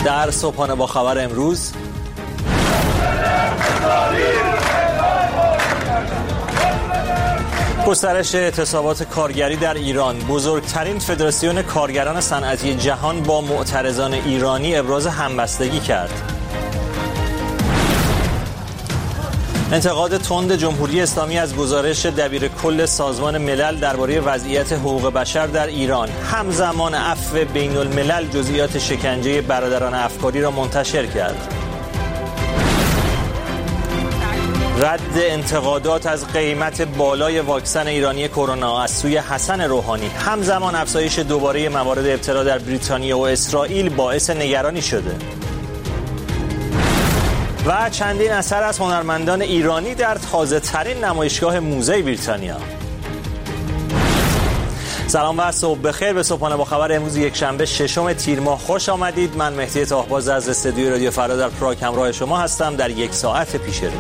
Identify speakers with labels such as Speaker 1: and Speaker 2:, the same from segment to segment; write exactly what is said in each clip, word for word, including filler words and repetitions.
Speaker 1: در صبحانه با خبر امروز گسترش اعتصابات کارگری در ایران. بزرگترین فدراسیون کارگران صنعتی جهان با معترضان ایرانی ابراز همبستگی کرد. انتقاد تند جمهوری اسلامی از گزارش دبیر کل سازمان ملل درباره وضعیت حقوق بشر در ایران. همزمان عفو بین الملل جزئیات شکنجه برادران افکاری را منتشر کرد. رد انتقادات از قیمت بالای واکسن ایرانی کرونا از سوی حسن روحانی. همزمان افزایش دوباره موارد ابتلا در بریتانیا و اسرائیل باعث نگرانی شده. و چندین اثر از هنرمندان ایرانی در تازه ترین نمایشگاه موزه بریتانیا. سلام و صبح بخیر. به صبحانه با خبر امروز یک شنبه ششم تیر ماه خوش آمدید. من مهدی طاهباز از استودیوی رادیو فردا در پراگ همراه شما هستم در یک ساعت پیش رو.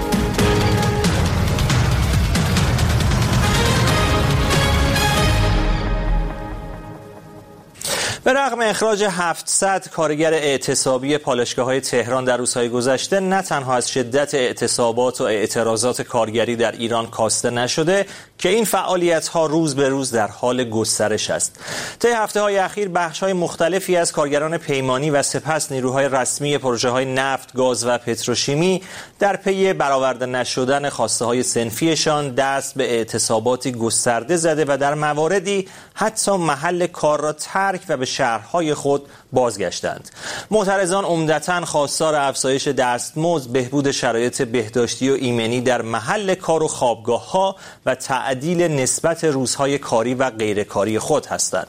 Speaker 1: به رغم اخراج هفتصد کارگر اعتصابی پالایشگاه‌های تهران در روزهای گذشته، نه تنها از شدت اعتصابات و اعتراضات کارگری در ایران کاسته نشده که این فعالیت‌ها روز به روز در حال گسترش است. طی هفته‌های اخیر بخش‌های مختلفی از کارگران پیمانی و سپس نیروهای رسمی پروژه‌های نفت، گاز و پتروشیمی در پی برآورده نشدن خواسته‌های صنفیشان دست به اعتصاباتی گسترده زده و در مواردی حتی محل کار را ترک و به شهرهای خود بازگشتند. معترضان عمدتاً خواستار افزایش دستمزد، بهبود شرایط بهداشتی و ایمنی در محل کار و خوابگاه‌ها و تعدیل نسبت روزهای کاری و غیرکاری خود هستند.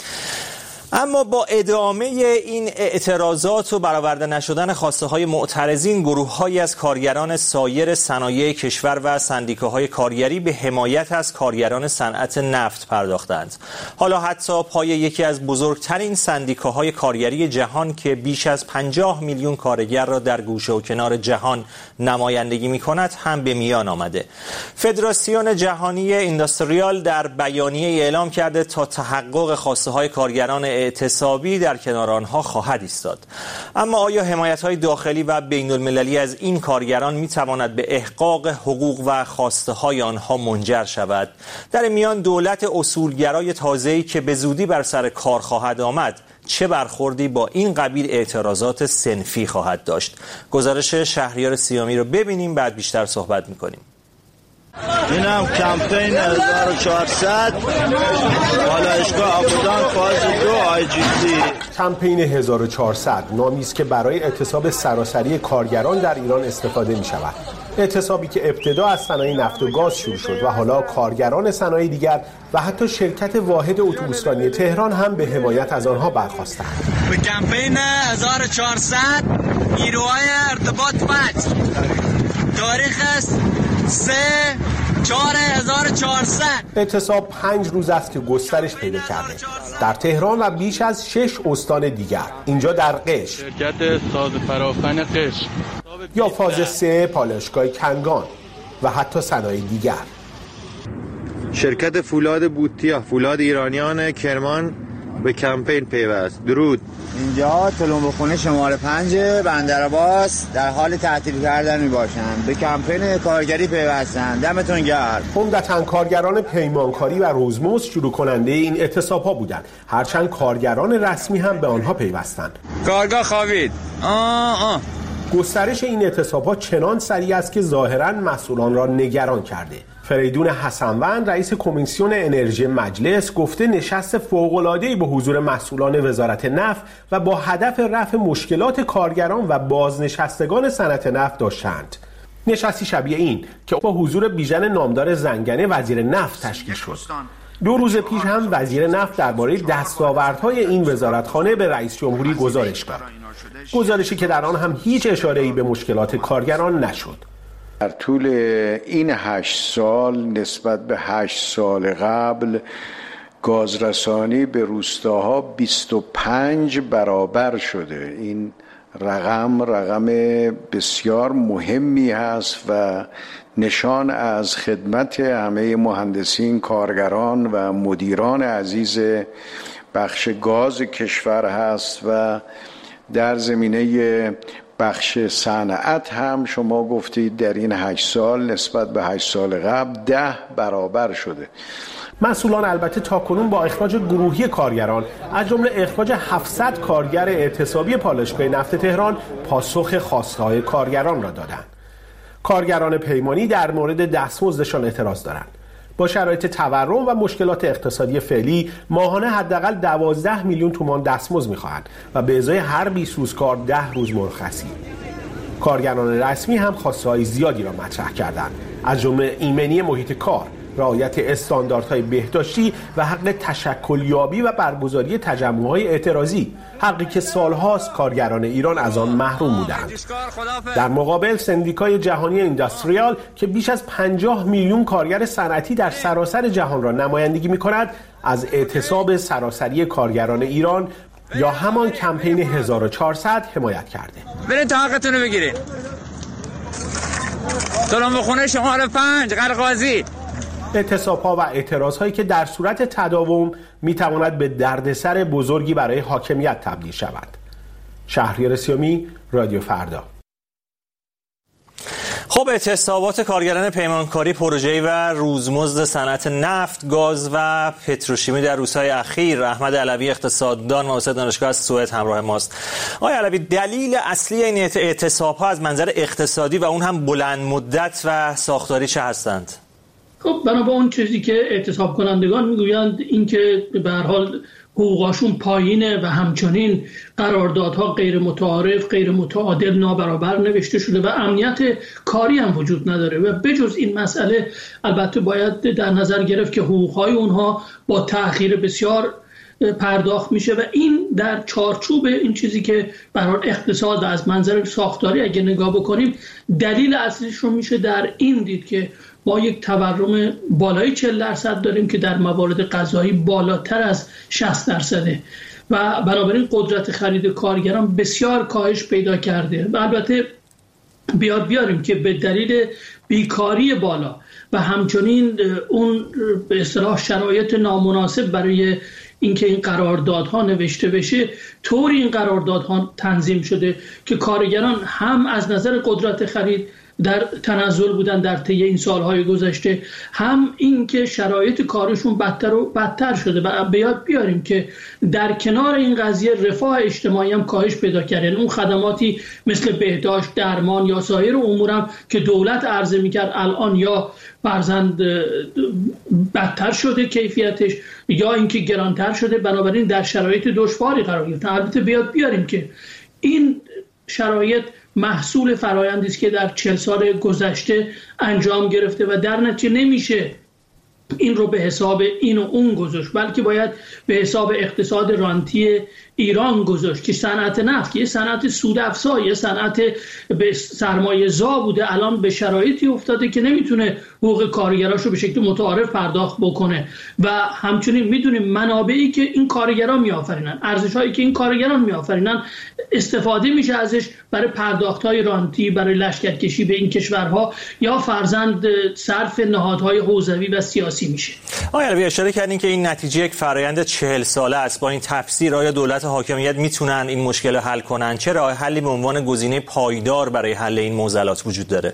Speaker 1: اما با ادامه این اعتراضات و برآورده نشدن خواسته های معترضین، گروه‌هایی از کارگران سایر صنایع کشور و سندیکاهای کارگری به حمایت از کارگران صنعت نفت پرداختند. حالا حتی پای یکی از بزرگترین سندیکاهای کارگری جهان که بیش از پنجاه میلیون کارگر را در گوشه و کنار جهان نمایندگی می‌کند هم به میان آمده. فدراسیون جهانی اینداستریال در بیانیه اعلام کرده تا تحقق خواسته های کارگران اعتصابی در کنار آنها خواهد ایستاد. اما آیا حمایت‌های داخلی و بین‌المللی از این کارگران می‌تواند به احقاق حقوق و خواسته‌های آنها منجر شود؟ در میان دولت اصولگرای تازه‌ای که به زودی بر سر کار خواهد آمد چه برخوردی با این قبیل اعتراضات صنفی خواهد داشت؟ گزارش شهریار سیامی رو ببینیم، بعد بیشتر صحبت می‌کنیم.
Speaker 2: اینم کمپین هزار و چهارصد پالایشگاه آبادان فاز دو آی جی سی.
Speaker 3: کمپین هزار و چهارصد نامی است که برای اعتصاب سراسری کارگران در ایران استفاده می شود. اعتصابی که ابتدا از صنایع نفت و گاز شروع شد و حالا کارگران صنایع دیگر و حتی شرکت واحد اتوبوسرانی تهران هم به حمایت از آنها برخاستند.
Speaker 4: به کمپین هزار و چهارصد نیروهای ارتباط مت تاریخ است سه چهار هزار و چهارصد.
Speaker 3: اعتصاب پنج روز است که گسترش پیدا کرده در تهران و بیش از شش استان دیگر. اینجا در قش،
Speaker 5: شرکت ساز فراخن قش
Speaker 3: یا فاز سه پالایشگاه کنگان و حتی صنایع دیگر.
Speaker 6: شرکت فولاد بوتیا، فولاد ایرانیان کرمان به کمپین پیوست. درود.
Speaker 2: اینجا تلمبه خونه شماره پنج بندرعباس در حال تعطیل کردن می باشند. به کمپین کارگری پیوستند. دمتون گرم.
Speaker 3: عمدتاً کارگران پیمانکاری و روزمزد شروع کننده این اعتصاب ها بودند، هرچند کارگران رسمی هم به آنها پیوستند.
Speaker 4: کارگاه خوابید. آه آه.
Speaker 3: گسترش این اعتصاب ها چنان سریع است که ظاهراً مسئولان را نگران کرده. فریدون حسنوند رئیس کمیسیون انرژی مجلس گفته نشست فوق‌العاده‌ای به حضور مسئولان وزارت نفت و با هدف رفع مشکلات کارگران و بازنشستگان صنعت نفت داشتند. نشستی شبیه این که با حضور بیژن نامدار زنگنه وزیر نفت تشکیل شد. دو روز پیش هم وزیر نفت درباره دستاوردهای این وزارتخانه به رئیس جمهوری گزارش داد. گزارشی که در آن هم هیچ اشاره‌ای به مشکلات کارگران نشد.
Speaker 7: در طول این هشت سال نسبت به هشت سال قبل گازرسانی به روستاها بیست و پنج برابر شده. این رقم رقم بسیار مهمی هست و نشان از خدمت همه مهندسین، کارگران و مدیران عزیز بخش گاز کشور هست و در زمینه بخش صنعت هم شما گفتید در این هشت سال نسبت به هشت سال قبل ده برابر شده.
Speaker 3: مسئولان البته تاکنون با اخراج گروهی کارگران از جمله اخراج هفتصد کارگر اعتصابی پالایشگاه نفت تهران پاسخ خواسته‌های کارگران را دادند. کارگران پیمانی در مورد دستمزدشان اعتراض دارند. با شرایط تورم و مشکلات اقتصادی فعلی ماهانه حداقل دوازده میلیون تومان دستمزد می‌خواهند و به ازای هر بیست روز کار ده روز مرخصی. کارگران رسمی هم خواسته‌های زیادی را مطرح کردند، از جمله ایمنی محیط کار، رعایت استانداردهای بهداشتی و حق تشکلیابی و برگزاری تجمع‌های اعتراضی، حقی که سالهاست کارگران ایران از آن محروم بودند. در مقابل سندیکای جهانی اینداستریال که بیش از پنجاه میلیون کارگر صنعتی در سراسر جهان را نمایندگی می‌کند، از اعتصاب سراسری کارگران ایران یا همان کمپین هزار و چهارصد حمایت کرده.
Speaker 4: برید تا حقتون رو بگیرید. سلام به خونه شماره پنج قرقازی.
Speaker 3: اعتصاب‌ها و اعتراض‌هایی که در صورت تداوم می‌تواند به دردسر بزرگی برای حاکمیت تبدیل شود. شهریار سیامی، رادیو فردا.
Speaker 1: خب اعتصابات کارگران پیمانکاری، پروژه‌ای و روزمزد صنعت نفت، گاز و پتروشیمی در روزهای اخیر. احمد علوی اقتصاددان و استاد دانشگاه از سوئد همراه ماست. آقای علوی، دلیل اصلی این اعتصاب‌ها از منظر اقتصادی و اون هم بلند مدت و ساختاری چه هستند؟
Speaker 8: خب بنا به اون چیزی که اعتصاب کنندگان میگویند این که به هر حال حقوقاشون پایینه و همچنین قراردادها غیر متعارف، غیر متعادل، نابرابر نوشته شده و امنیت کاری هم وجود نداره و بجز این مسئله البته باید در نظر گرفت که حقوقهای اونها با تأخیر بسیار پرداخت میشه و این در چارچوب این چیزی که برای اقتصاد از منظر ساختاری اگه نگاه بکنیم دلیل اصلیش رو میشه در این دید که ما یک تورم بالای چهل درصد داریم که در موارد غذایی بالاتر از شصت درصده و بنابراین قدرت خرید کارگران بسیار کاهش پیدا کرده و البته بیاد بیاریم که به دلیل بیکاری بالا و همچنین اون به اصطلاح شرایط نامناسب برای اینکه این قراردادها نوشته بشه، طوری این قراردادها تنظیم شده که کارگران هم از نظر قدرت خرید در تنزل بودن در طی این سالهای گذشته، هم این که شرایط کارشون بدتر و بدتر شده و بیاد بیاریم که در کنار این قضیه رفاه اجتماعی هم کاهش پیدا کرد. یعنی اون خدماتی مثل بهداشت، درمان یا سایر امورم که دولت عرضه میکرد الان یا فرضاً بدتر شده کیفیتش یا اینکه گرانتر شده، بنابراین در شرایط دشواری قرار گرفتن. البته بیاد بیاریم که این شرایط محصول فرآیندی است که در چهل سال گذشته انجام گرفته و در نتیجه نمیشه این رو به حساب این و اون گذاشت، بلکه باید به حساب اقتصاد رانتی ایران گذاشت که صنعت نفت یه صنعت سودافزا، یه صنعت به سرمایه زا بوده، الان به شرایطی افتاده که نمیتونه حقوق کارگراش رو به شکل متعارف پرداخت بکنه و همچنین میدونیم منابعی که این کارگران میآفرینن، ارزش‌هایی که این کارگران میآفرینن استفاده میشه ازش برای پرداخت‌های رانتی، برای لشکرکشی به این کشورها یا فرزند صرف نهادهای حوزوی و سیاسی میشه.
Speaker 1: آقای علوی اشاره کردین که این نتیجه یک فرآیند چهل ساله است. با این تفسیر آیا دولت حاکمیت میتونن این مشکل رو حل کنن؟ چه راه حلی به عنوان گزینه پایدار برای حل این معضلات وجود داره؟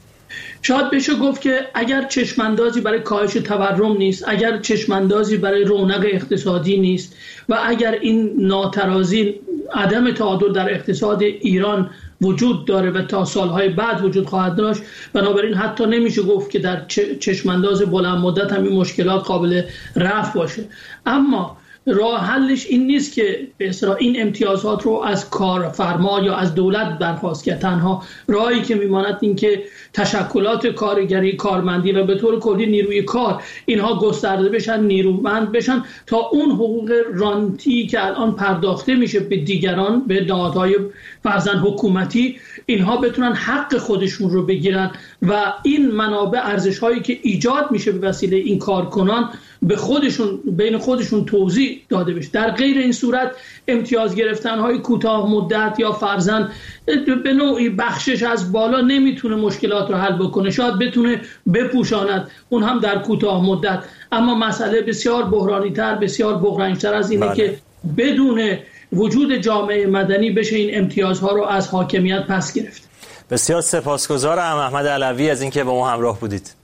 Speaker 8: شاید بشه گفت که اگر چشماندازی برای کاهش تورم نیست، اگر چشماندازی برای رونق اقتصادی نیست و اگر این ناترازی، عدم تعادل در اقتصاد ایران وجود داره و تا سالهای بعد وجود خواهد داشت، بنابراین حتی نمیشه گفت که در چشمانداز بلند مدت هم این مشکلات قابل رفع باشه. اما راه حلش این نیست که به اصطلاح این امتیازات رو از کارفرما یا از دولت درخواست کرد. تنها راهی که میماند این که تشکلات کارگری، کارمندی و به طور کلی نیروی کار اینها گسترده بشن، نیرومند بشن تا اون حقوق رانتی که الان پرداخته میشه به دیگران، به نهادهای فرضاً حکومتی، اینها بتونن حق خودشون رو بگیرن و این منابع، ارزش‌هایی که ایجاد میشه به وسیله این کارکنان به خودشون، بین خودشون توزیع داده بشه. در غیر این صورت امتیاز گرفتن های کوتاه مدت یا فرضاً به نوعی بخشش از بالا نمیتونه مشکلات رو حل بکنه، شاید بتونه بپوشاند، اون هم در کوتاه مدت. اما مسئله بسیار بحرانی تر، بسیار بغرنج‌تر از اینه بله. که بدون وجود جامعه مدنی بشه این امتیازها رو از حاکمیت پس گرفت.
Speaker 1: بسیار سپاسگزارم احمد علوی از اینکه با ما همراه بودید.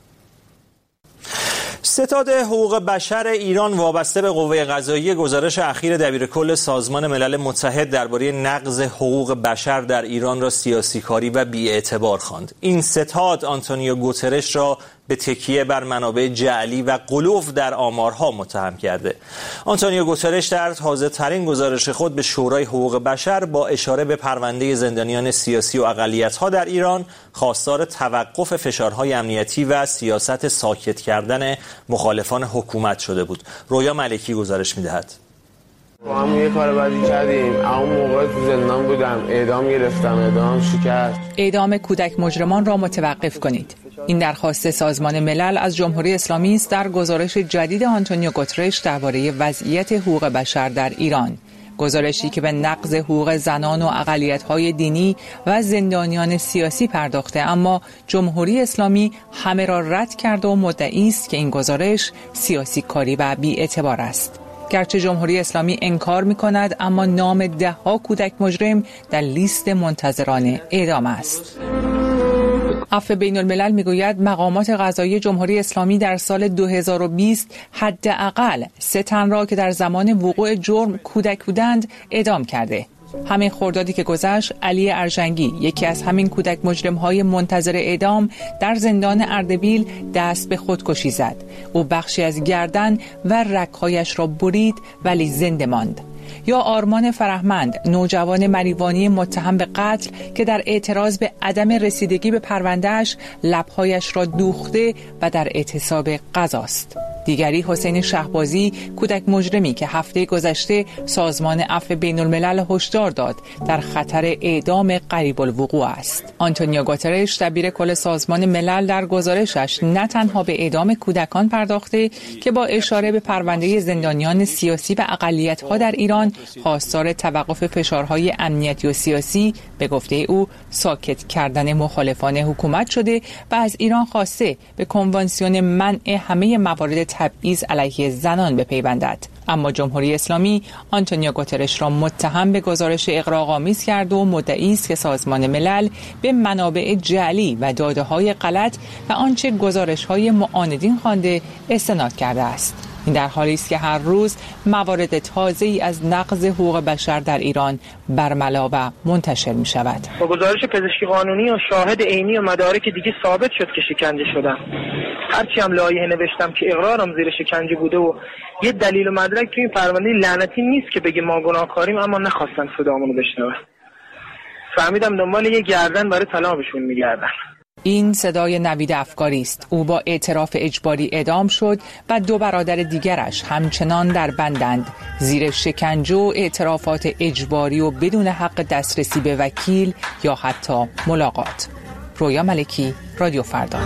Speaker 1: ستاد حقوق بشر ایران وابسته به قوه قضاییه گزارش اخیر دبیرکل سازمان ملل متحد درباره نقض حقوق بشر در ایران را سیاسیکاری و بی‌اعتبار خواند. این ستاد آنتونیو گوترش را به تکیه بر منابع جعلی و غلو در آمارها متهم کرده. آنتونیو گوترش در تازه‌ترین گزارش خود به شورای حقوق بشر با اشاره به پرونده زندانیان سیاسی و اقلیت‌ها در ایران خواستار توقف فشارهای امنیتی و سیاست ساکت کردن مخالفان حکومت شده بود. رویا ملکی گزارش می‌دهد.
Speaker 9: با هم یه کار بدی کردیم، اون موقع تو زندان بودم، اعدام گرفتم، اعدام شکست.
Speaker 10: اعدام کودک مجرمان را متوقف کنید. این درخواست سازمان ملل از جمهوری اسلامی است در گزارش جدید آنتونیو گوترش درباره وضعیت حقوق بشر در ایران. گزارشی که به نقض حقوق زنان و اقلیت‌های دینی و زندانیان سیاسی پرداخته، اما جمهوری اسلامی همه را رد کرده و مدعی است که این گزارش سیاسی کاری و بی‌اعتبار است. گرچه جمهوری اسلامی انکار می‌کند، اما نام ده‌ها کودک مجرم در لیست منتظران اعدام است. عفو بین الملل میگوید مقامات قضایی جمهوری اسلامی در سال دو هزار و بیست حداقل سه تن را که در زمان وقوع جرم کودک بودند اعدام کرده. همین خردادی که گذشت، علی ارژنگی، یکی از همین کودک مجرم‌های منتظر اعدام، در زندان اردبیل دست به خودکشی زد. او بخشی از گردن و رگ‌هایش را برید ولی زنده ماند. یا آرمان فرهمند، نوجوان مریوانی متهم به قتل که در اعتراض به عدم رسیدگی به پروندهش لب‌هایش را دوخته و در اعتصاب غذاست. دیگری حسین شهبازی، کودک مجرمی که هفته گذشته سازمان عفو بین الملل هشدار داد در خطر اعدام قریب الوقوع است. آنتونیو گوترش دبیر کل سازمان ملل در گزارشش نه تنها به اعدام کودکان پرداخته که با اشاره به پرونده زندانیان سیاسی و اقلیت‌ها در ایران خواستار توقف فشارهای امنیتی و سیاسی به گفته او ساکت کردن مخالفان حکومت شده و از ایران خواسته به کنوانسیون منع همه موارد تبعیض علیه زنان بپیوندد. اما جمهوری اسلامی آنتونیو گوترش را متهم به گزارش اغراق‌آمیز کرد و مدعی است که سازمان ملل به منابع جعلی و داده‌های غلط و آنچه گزارش‌های معاندین خوانده استناد کرده است. این در حالی است که هر روز موارد تازه‌ای از نقض حقوق بشر در ایران برملا و منتشر می شود.
Speaker 11: با گزارش پزشکی قانونی و شاهد عینی و مدارک دیگه ثابت شد که شکنجه شدم. هرچی هم لایحه نوشتم که اقرارم زیر شکنجه بوده و یه دلیل و مدرک توی این پرونده لعنتی نیست که بگه ما گناهکاریم، اما نخواستن صدامونو بشنون. فهمیدم دنبال یه گردن برای طلاقشون میگردن.
Speaker 10: این صدای نوید افکاری است. او با اعتراف اجباری اعدام شد و دو برادر دیگرش همچنان در بندند زیر شکنجه و اعترافات اجباری و بدون حق دسترسی به وکیل یا حتی ملاقات. رویا ملکی، رادیو فردا.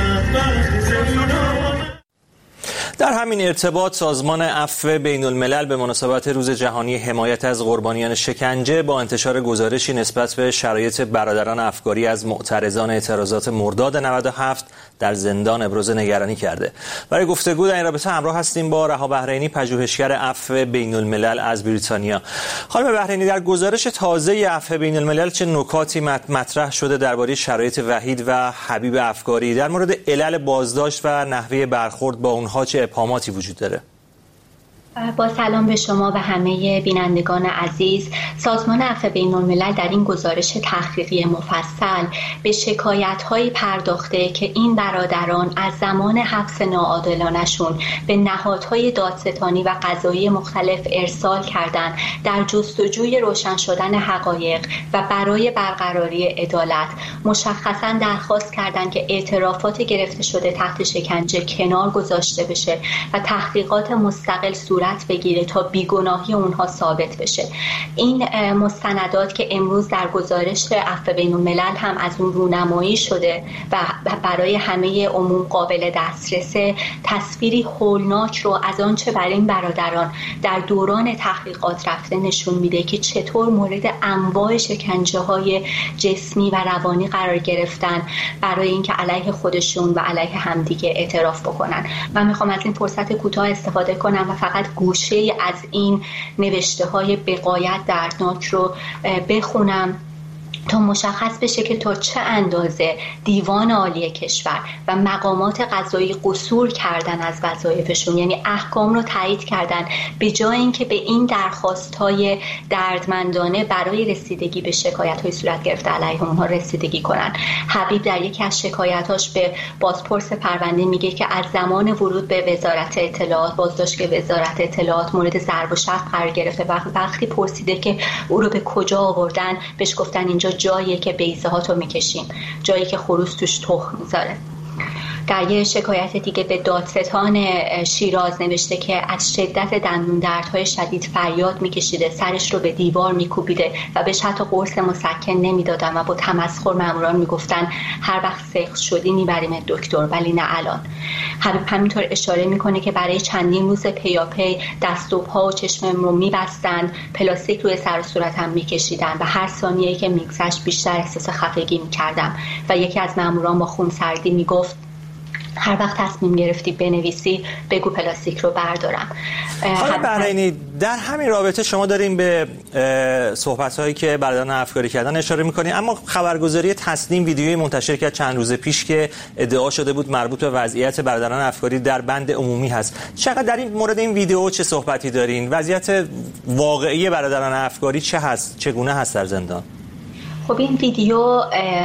Speaker 1: در همین ارتباط سازمان عفو بین الملل به مناسبت روز جهانی حمایت از قربانیان شکنجه با انتشار گزارشی نسبت به شرایط برادران افکاری از معترضان اعتراضات مرداد نود و هفت در زندان ابراز نگرانی کرده. برای گفتگو در این رابطه همراه هستیم با رها بحرینی، پژوهشگر عفو بین الملل از بریتانیا. خانم بحرینی، در گزارش تازه عفو بین الملل چه نکاتی مطرح شده درباره شرایط وحید و حبیب افکاری؟ در مورد علل بازداشت و نحوه برخورد با اونها چه ابهاماتی وجود داره؟
Speaker 12: با سلام به شما و همه بینندگان عزیز. سازمان عفو بین الملل در این گزارش تحقیقی مفصل به شکایت‌هایی پرداخته که این برادران از زمان حبس ناعادلانه‌شون به نهادهای دادستانی و قضایی مختلف ارسال کردند در جستجوی روشن شدن حقایق و برای برقراری عدالت. مشخصاً درخواست کردند که اعترافات گرفته شده تحت شکنجه کنار گذاشته بشه و تحقیقات مستقل صورت بگیره تا بیگناهی اونها ثابت بشه. این مستندات که امروز در گزارش عفو بین الملل هم از اون رونمایی شده و برای همه عموم قابل دسترسه، تصویری هولناک رو از آنچه برای این برادران در دوران تحقیقات رفته نشون میده که چطور مورد انواع شکنجه های جسمی و روانی قرار گرفتن برای اینکه علیه خودشون و علیه همدیگه اعتراف بکنن. من میخوام از این فرصت کوتاه استفاده کنم و فقط گوشه از این نوشته های بغایت دردناک رو بخونم تا مشخص بشه که تا چه اندازه دیوان عالی کشور و مقامات قضایی قصور کردن از وظایفشون، یعنی احکام رو تایید کردن به جای اینکه به این درخواست‌های دردمندانه برای رسیدگی به شکایت‌های صورت گرفته علیه اونها رسیدگی کنن. حبیب در یکی از شکایتاش به بازپرس پرونده میگه که از زمان ورود به وزارت اطلاعات بازداشت که وزارت اطلاعات مورد ضرب و شتم قرار گرفته و وقتی پرسیده که او رو به کجا آوردن بهش گفتن اینجا جاییه که بیضه ها تو میکشیم، جایی که خروس توش تخم میذاره. در یه شکایت دیگه به دادستان شیراز نوشته که از شدت دندون دردهای شدید فریاد میکشیده، سرش رو به دیوار میکوبیده و بهش حتی قرص مسکن نمیدادن و با تمسخر ماموران میگفتن هر وقت سقط شدی میبریم دکتر ولی نه الان. حبیب همینطور اشاره میکنه که برای چندین روز پیاپی دست و پا و چشمم رو میبستن، پلاستیک روی سر و صورتم میکشیدن و هر ثانیه‌ای که میگذشت بیشتر احساس خفگی میکردم و یکی از ماموران با خونسردی میگفت هر وقت تصمیم گرفتی بنویسی بگو پلاستیک رو بردارم.
Speaker 1: حالا بحرینی در همین رابطه شما داریم به صحبت‌هایی که برادران افکاری کردن اشاره می‌کنید، اما خبرگزاری تسنیم ویدیویی منتشر کرد چند روز پیش که ادعا شده بود مربوط به وضعیت برادران افکاری در بند عمومی هست. چقدر در این مورد این ویدیو چه صحبتی دارین؟ وضعیت واقعی برادران افکاری چه هست؟ چگونه هست در زندان؟
Speaker 12: خب این ویدیو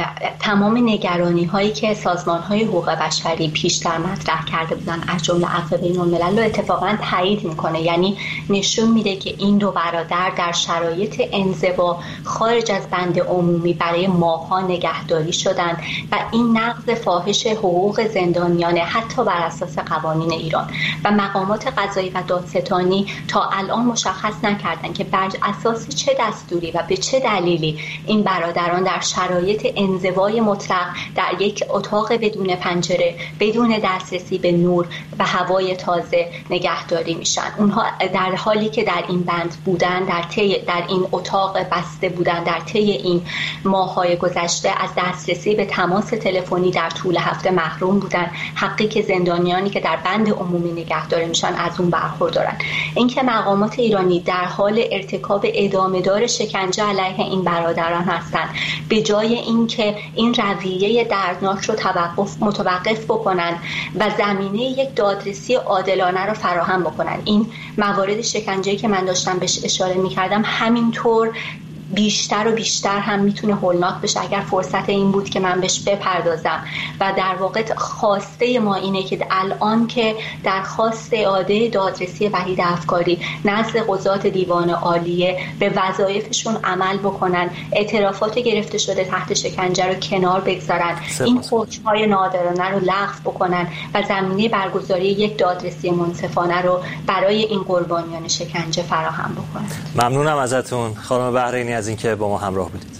Speaker 12: تمام نگرانی هایی که سازمان های حقوق بشری پیشتر مطرح کرده بودن از جمله عفو بین الملل رو اتفاقا تایید میکنه، یعنی نشون میده که این دو برادر در شرایط انزوا خارج از بند عمومی برای ماه‌ها نگهداری شدن و این نقض فاحش حقوق زندانیان حتی بر اساس قوانین ایران و مقامات قضایی و دادستانی تا الان مشخص نکردن که بر اساس چه دستوری و به چه دلیلی این برادر دران در شرایط انزوای مطلق در یک اتاق بدون پنجره، بدون دسترسی به نور و هوای تازه نگهداری میشن. اونها در حالی که در این بند بودن، در طی در این اتاق بسته بودن، در طی این ماه‌های گذشته از دسترسی به تماس تلفنی در طول هفته محروم بودن، حقی که زندانیانی که در بند عمومی نگهداری میشن از اون برخوردارن. اینکه مقامات ایرانی در حال ارتکاب ادامه‌دار شکنجه علیه این برادران هستند، به جای اینکه این رویه دردناک رو توقف متوقف بکنن و زمینه یک دادرسی عادلانه رو فراهم بکنن. این موارد شکنجه‌ای که من داشتم بهش اشاره می‌کردم همینطور بیشتر و بیشتر هم میتونه هولناک بشه اگر فرصت این بود که من بهش بپردازم و در واقع خواسته ما اینه که الان که درخواست اعاده دادرسی وحید افکاری نزد قضات دیوان عالیه به وظایفشون عمل بکنن، اعترافات گرفته شده تحت شکنجه رو کنار بگذارن، این حکم‌های نادرانه رو لغو بکنن و زمینه برگزاری یک دادرسی منصفانه رو برای این قربانیان شکنجه فراهم بکنن.
Speaker 1: ممنونم ازتون خانم بحرینی از اینکه با ما همراه بودید.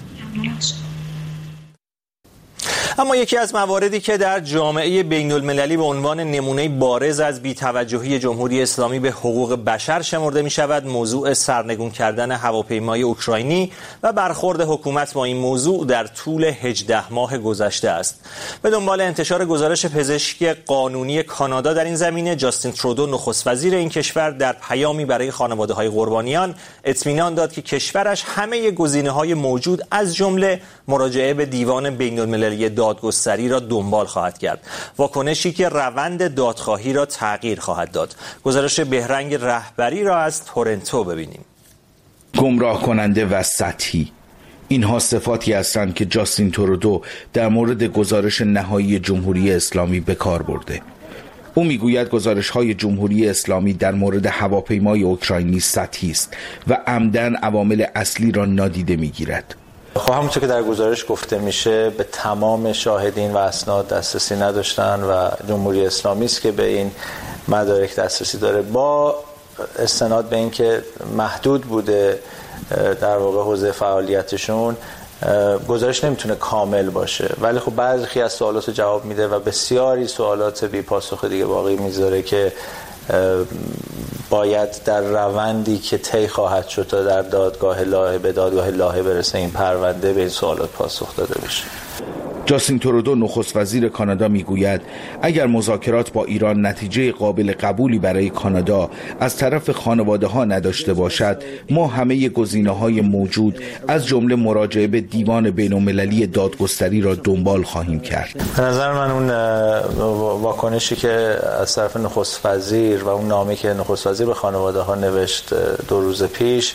Speaker 1: اما یکی از مواردی که در جامعه بین المللی به عنوان نمونه بارز از بی‌توجهی جمهوری اسلامی به حقوق بشر شمرده می شود موضوع سرنگون کردن هواپیمای اوکراینی و برخورد حکومت با این موضوع در طول هجده ماه گذشته است. به دنبال انتشار گزارش پزشکی قانونی کانادا در این زمینه، جاستین ترودو نخست وزیر این کشور در پیامی برای خانواده‌های قربانیان اطمینان داد که کشورش همه گزینه‌های موجود از جمله مراجعه به دیوان بین المللی دادگستری را دنبال خواهد کرد، واکنشی که روند دادخواهی را تغییر خواهد داد. گزارش بهرنگ رهبری را از تورنتو ببینیم.
Speaker 13: گمراه کننده و سطحی، اینها صفاتی هستند که جاستین ترودو در مورد گزارش نهایی جمهوری اسلامی به کار برده. او میگوید گزارش‌های جمهوری اسلامی در مورد هواپیمای اوکراینی سطحی است و عمدن عوامل اصلی را نادیده میگیرد.
Speaker 6: خب همونطور که در گزارش گفته میشه به تمام شاهدین و اسناد دسترسی نداشتن و جمهوری اسلامی است که به این مدارک دسترسی داره. با استناد به اینکه محدود بوده در واقع حوزه فعالیتشون، گزارش نمیتونه کامل باشه، ولی خب بعضی از سوالات جواب میده و بسیاری سوالات بی پاسخ دیگه باقی میذاره که باید در روندی که طی خواهد شد تا در دادگاه لاهه به دادگاه لاهه برسه این پرونده به این سوالات پاسخ داده بشه.
Speaker 13: جاستین ترودو نخست وزیر کانادا میگوید اگر مذاکرات با ایران نتیجه قابل قبولی برای کانادا از طرف خانواده ها نداشته باشد، ما همه گزینه‌های موجود از جمله مراجعه به دیوان بین‌المللی دادگستری را دنبال خواهیم کرد.
Speaker 6: به نظر من اون واکنشی که از طرف نخست وزیر و اون نامه‌ای که نخست وزیر به خانواده ها نوشت دو روز پیش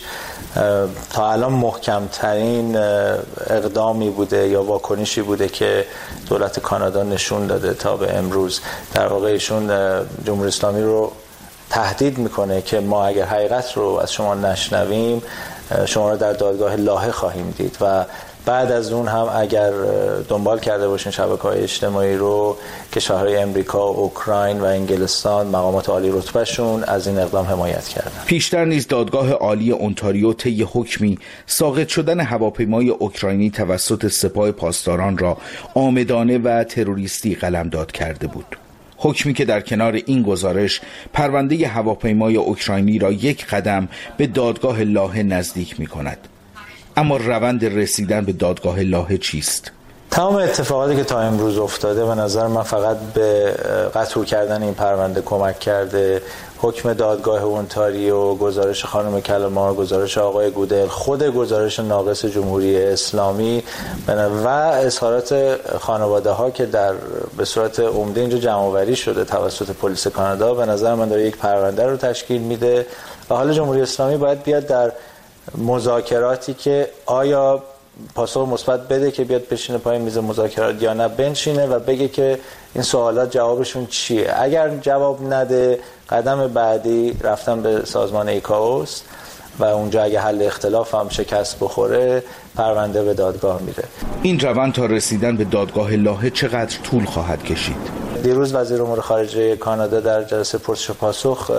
Speaker 6: تا الان محکم‌ترین اقدامی بوده یا واکنشی بوده که دولت کانادا نشون داده تا به امروز. در واقع ایشون جمهوری اسلامی رو تهدید میکنه که ما اگر حقیقت رو از شما نشنویم شما رو در دادگاه لاهه خواهیم دید و بعد از اون هم اگر دنبال کرده باشین شبکه‌های اجتماعی رو، کشورهای امریکا، اوکراین و انگلستان مقامات عالی رتبهشون از این اقدام حمایت کردن.
Speaker 13: پیشتر نیز دادگاه عالی اونتاریو طی حکمی ساقط شدن هواپیمای اوکراینی توسط سپاه پاسداران را عامدانه و تروریستی قلمداد کرده بود. حکمی که در کنار این گزارش پرونده هواپیمای اوکراینی را یک قدم به دادگاه لاهه نزدیک می کند. اما روند رسیدن به دادگاه لاهه چیست؟
Speaker 6: تمام اتفاقاتی که تا امروز افتاده به نظر من فقط به قطع کردن این پرونده کمک کرده. حکم دادگاه اونتاریو، گزارش خانم کلمار، گزارش آقای گودل، خود گزارش ناقص جمهوری اسلامی و اظهارات خانواده ها که در به صورت عمده اینجا جمع‌آوری شده توسط پلیس کانادا به نظر من داره یک پرونده رو تشکیل میده و حالا جمهوری اسلامی باید بیاد در مذاکراتی که آیا پاسخ مثبت بده که بیاد بشینه پای میز مذاکرات یا نه بنشینه و بگه که این سوالات جوابشون چیه. اگر جواب نده قدم بعدی رفتن به سازمان ایکائوس و اونجا اگه حل اختلاف هم شکست بخوره پرونده به دادگاه میره.
Speaker 13: این روند تا رسیدن به دادگاه لاهه چقدر طول خواهد کشید؟
Speaker 6: دیروز وزیر امور خارجه کانادا در جلسه پرسش و پاسخ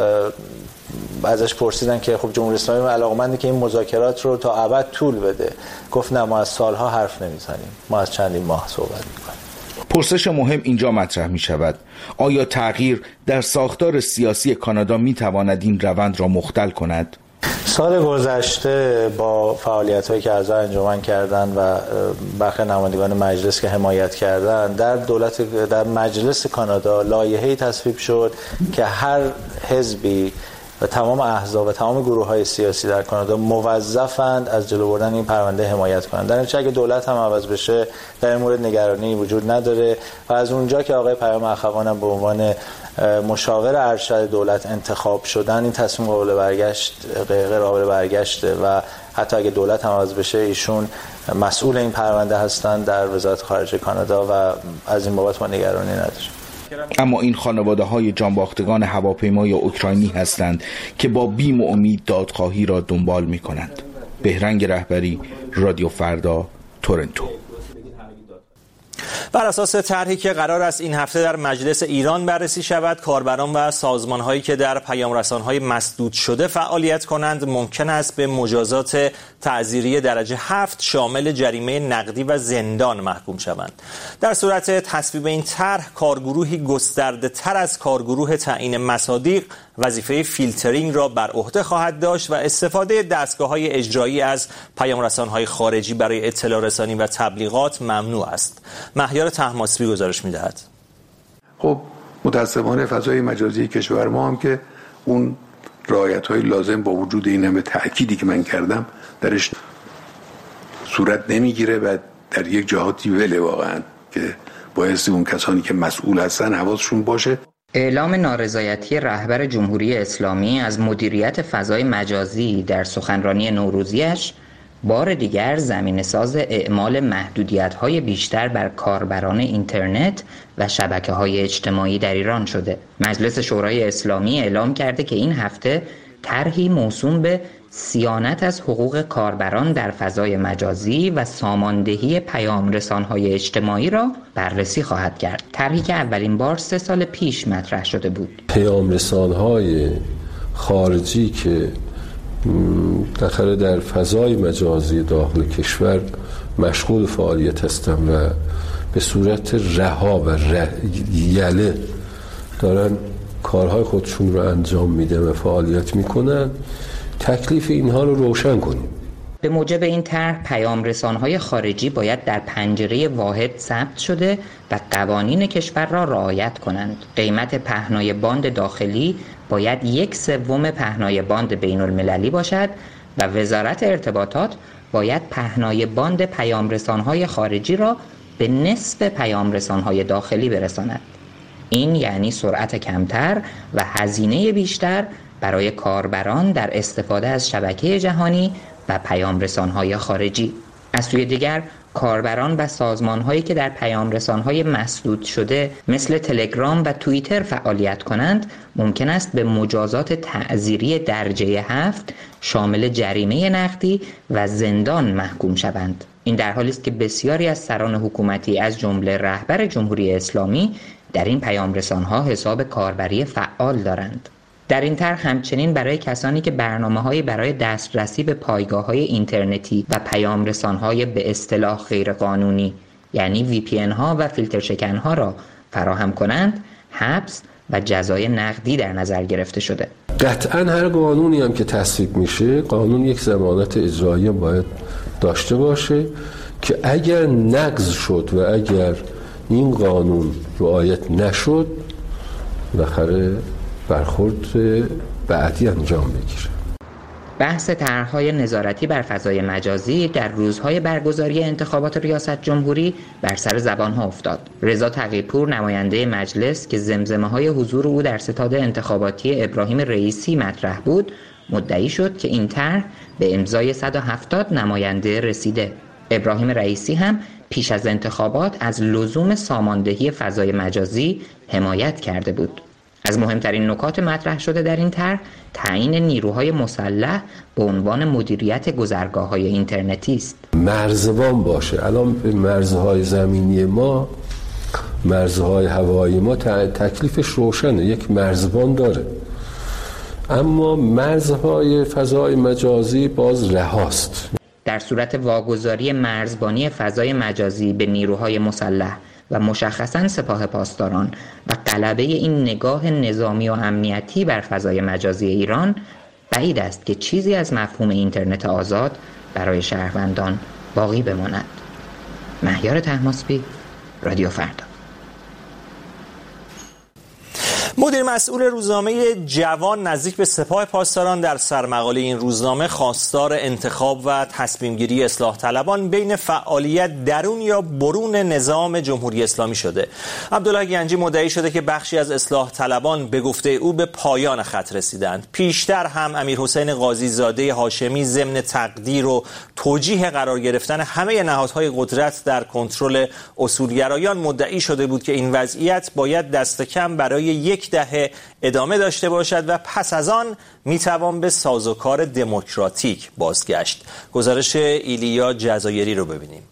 Speaker 6: ازش پرسیدن که خب جمهوری اسلامی علاقمنده که این مذاکرات رو تا ابد طول بده. گفت نه، ما از سالها حرف نمیزنیم، ما از چندین ماه صحبت میکنیم.
Speaker 13: پرسش مهم اینجا مطرح می شود: آیا تغییر در ساختار سیاسی کانادا می تواند این روند را مختل کند؟
Speaker 6: سال گذشته با فعالیت‌هایی که اعضا انجمن کردن و برخی نمایندگان مجلس که حمایت کردن در دولت در مجلس کانادا لایحه‌ای تصویب شد که هر حزبی و تمام احزاب و تمام گروه‌های سیاسی در کانادا موظفند از جلو بردن این پرونده حمایت کنند. در نتیجه اگه دولت هم عوض بشه در این مورد نگرانی وجود نداره و از اونجا که آقای پیام اخوان هم به عنوان مشاور ارشد دولت انتخاب شدن این تصمیم قابل برگشت غیر قابل برگشته و حتی اگه دولت هم عوض بشه ایشون مسئول این پرونده هستند در وزارت خارجه کانادا و از این بابت ما نگرانی نداریم.
Speaker 13: اما این خانواده های جانباختگان هواپیمای اوکراینی هستند که با بیم و امید دادخواهی را دنبال می کنند. بهرنگ رهبری، رادیو فردا، تورنتو.
Speaker 1: بر اساس طرحی که قرار است این هفته در مجلس ایران بررسی شود، کاربران و سازمان‌هایی که در پیام‌رسان‌های مسدود شده فعالیت کنند ممکن است به مجازات تعزیری درجه هفت شامل جریمه نقدی و زندان محکوم شوند. در صورت تصویب این طرح، کارگروهی گسترده‌تر از کارگروه تعیین مصادیق وظیفه فیلترینگ را بر عهده خواهد داشت و استفاده دستگاه‌های اجرایی از پیام‌رسان‌های خارجی برای اطلاع رسانی و تبلیغات ممنوع است. مهیار طهماسبی گزارش می‌دهد.
Speaker 7: خب متأسفانه فضای مجازی کشور ما هم که اون رعایت‌های لازم با وجود این همه تأکیدی که من کردم درش صورت نمیگیره و در یک جهاتی وله واقعا که باعث اون کسانی که مسئول هستن حواسشون باشه.
Speaker 14: اعلام نارضایتی رهبر جمهوری اسلامی از مدیریت فضای مجازی در سخنرانی نوروزیش بار دیگر زمینه‌ساز اعمال محدودیت‌های بیشتر بر کاربران اینترنت و شبکه‌های اجتماعی در ایران شده. مجلس شورای اسلامی اعلام کرده که این هفته طرحی موسوم به صیانت از حقوق کاربران در فضای مجازی و ساماندهی پیام رسان‌های اجتماعی را بررسی خواهد کرد. طرحی که اولین بار سه سال پیش مطرح شده بود.
Speaker 15: پیام رسان‌های خارجی که داخل در فضای مجازی داخل کشور مشغول فعالیت هستند و به صورت رها و یله دارن کارهای خودشون رو انجام میدن و فعالیت میکنن، تکلیف اینها رو روشن کنیم.
Speaker 14: به موجب این طرح پیام رسان‌های خارجی باید در پنجره واحد ثبت شده و قوانین کشور را رعایت کنند. قیمت پهنای باند داخلی باید یک سوم پهنای باند بین‌المللی باشد و وزارت ارتباطات باید پهنای باند پیام رسان‌های خارجی را به نصف پیام رسان‌های داخلی برساند. این یعنی سرعت کمتر و هزینه بیشتر برای کاربران در استفاده از شبکه جهانی و پیام رسان‌های خارجی. از سوی دیگر کاربران و سازمان‌هایی که در پیام رسان‌های مسدود شده مثل تلگرام و توییتر فعالیت کنند ممکن است به مجازات تعزیری درجه هفت شامل جریمه نقدی و زندان محکوم شوند. این در حالی است که بسیاری از سران حکومتی از جمله رهبر جمهوری اسلامی در این پیام رسان‌ها حساب کاربری فعال دارند. در این طرح همچنین برای کسانی که برنامه‌های برای دسترسی به پایگاه‌های اینترنتی و پیام رسان‌های به اصطلاح غیرقانونی یعنی وی پی ان ها و فیلتر شکن ها را فراهم کنند حبس و جزای نقدی در نظر گرفته شده.
Speaker 15: قطعاً هر قانونی هم که تصویب میشه قانون یک ضمانت اجرایی باید داشته باشه که اگر نقض شد و اگر این قانون رعایت نشد بالاخره برخورد بعدی انجام بگیره.
Speaker 14: بحث طرح‌های نظارتی بر فضای مجازی در روزهای برگزاری انتخابات ریاست جمهوری بر سر زبان‌ها افتاد. رضا تقی‌پور نماینده مجلس که زمزمه‌های حضور او در ستاد انتخاباتی ابراهیم رئیسی مطرح بود، مدعی شد که این طرح به امضای صد و هفتاد نماینده رسیده. ابراهیم رئیسی هم پیش از انتخابات از لزوم ساماندهی فضای مجازی حمایت کرده بود. از مهمترین نکات مطرح شده در این طرح تعیین نیروهای مسلح به عنوان مدیریت گذرگاه‌های اینترنتی است.
Speaker 15: مرزبان باشه. الان به مرزهای زمینی ما، مرزهای هوایی ما تکلیفش روشنه، یک مرزبان داره. اما مرزهای فضای مجازی باز رهاست.
Speaker 14: در صورت واگذاری مرزبانی فضای مجازی به نیروهای مسلح و مشخصاً سپاه پاسداران و غلبه این نگاه نظامی و امنیتی بر فضای مجازی ایران، بعید است که چیزی از مفهوم اینترنت آزاد برای شهروندان باقی بماند. مهیار طهماسبی، رادیو فردا.
Speaker 1: مدیر مسئول روزنامه جوان نزدیک به سپاه پاسداران در سرمقاله این روزنامه خواستار انتخاب و تصمیم گیری اصلاح طلبان بین فعالیت درون یا برون نظام جمهوری اسلامی شده. عبدالله گنجی مدعی شده که بخشی از اصلاح طلبان به گفته او به پایان خط رسیدند. پیشتر هم امیرحسین قاضی زاده هاشمی ضمن تقدیر و توجیه قرار گرفتن همه نهادهای قدرت در کنترل اصولگرایان مدعی شده بود که این وضعیت باید دست کم برای یک دهه ادامه داشته باشد و پس از آن میتوان به سازوکار دموکراتیک بازگشت. گزارش ایلیا جزایری رو ببینیم.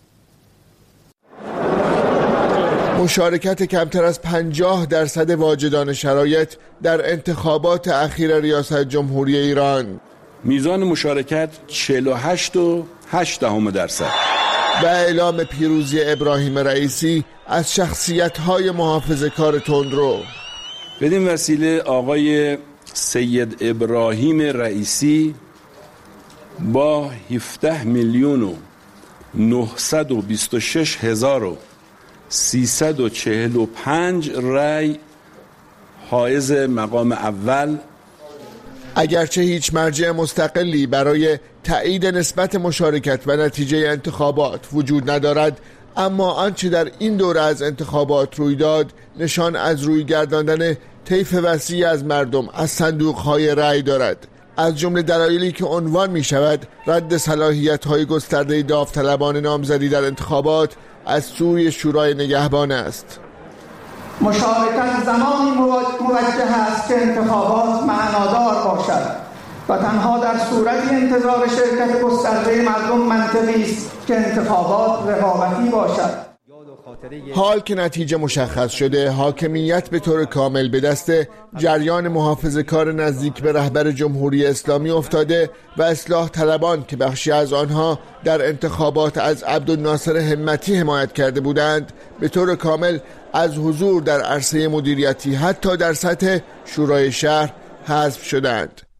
Speaker 16: مشارکت کمتر از پنجاه درصد واجدان شرایط در انتخابات اخیر ریاست جمهوری ایران.
Speaker 17: میزان مشارکت چهل و هشت و هشت دهم درصد.
Speaker 16: و اعلام پیروزی ابراهیم رئیسی از شخصیت‌های محافظه‌کار تندرو.
Speaker 17: بدین وسیله آقای سید ابراهیم رئیسی با هفده میلیون و نهصد و بیست و شش هزار و سیصد و چهل و پنج رأی حائز مقام اول.
Speaker 16: اگرچه هیچ مرجع مستقلی برای تایید نسبت مشارکت و نتیجه انتخابات وجود ندارد، اما آنچه در این دوره از انتخابات روی داد نشان از روی گرداندن طیف وسیع از مردم از صندوق‌های رأی دارد. از جمله دلایلی که عنوان می شود رد صلاحیت‌های گسترده داوطلبان نامزدی در انتخابات از سوی شورای نگهبان است.
Speaker 18: مشارکت زمانی موجه است که انتخابات معنادار باشد و تنها در صورتی انتظار شرکت گسترده مردم منطقی است که انتخابات رقابتی باشد.
Speaker 16: حال که نتیجه مشخص شده، حاکمیت به طور کامل به دست جریان محافظه‌کار نزدیک به رهبر جمهوری اسلامی افتاده و اصلاح طلبان که بخشی از آنها در انتخابات از عبدالناصر همتی حمایت کرده بودند، به طور کامل از حضور در عرصه مدیریتی حتی در سطح شورای شهر حذف شدند.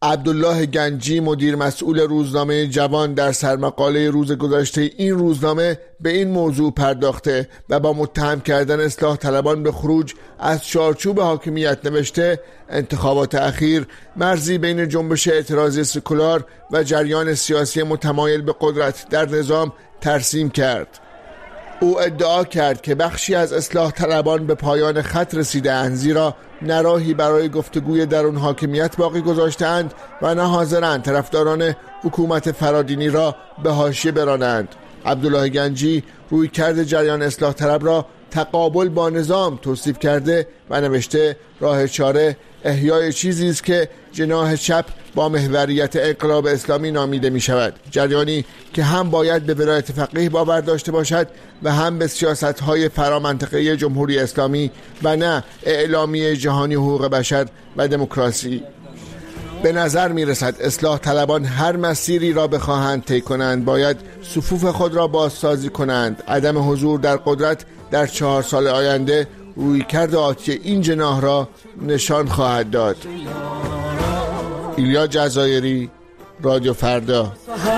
Speaker 16: عبدالله گنجی مدیر مسئول روزنامه جوان در سرمقاله روز گذشته این روزنامه به این موضوع پرداخته و با متهم کردن اصلاح طلبان به خروج از چارچوب حاکمیت نوشته انتخابات اخیر مرزی بین جنبش اعتراضی سکولار و جریان سیاسی متمایل به قدرت در نظام ترسیم کرد. او ادعا کرد که بخشی از اصلاح طلبان به پایان خط رسیده‌اند، زیرا نه راهی برای گفتگوی درون حاکمیت باقی گذاشته‌اند و نه حاضرند طرفداران حکومت فرادینی را به حاشیه برانند. عبدالله گنجی رویکرد جریان اصلاح طلب را تقابل با نظام توصیف کرده و نوشته راه چاره احیای چیزی است که جناح چپ با محوریت انقلاب اسلامی نامیده می شود، جریانی که هم باید به ولایت فقیه باور داشته باشد و هم به سیاست‌های فرامنطقه‌ای جمهوری اسلامی و نه اعلامیه جهانی حقوق بشر و دموکراسی. به نظر می رسد اصلاح طلبان هر مسیری را بخواهند طی کنند باید صفوف خود را بازسازی کنند. عدم حضور در قدرت در چهار سال آینده رویکرد آتی این جناح را نشان خواهد داد. ایلیا جزایری، رادیو فردا.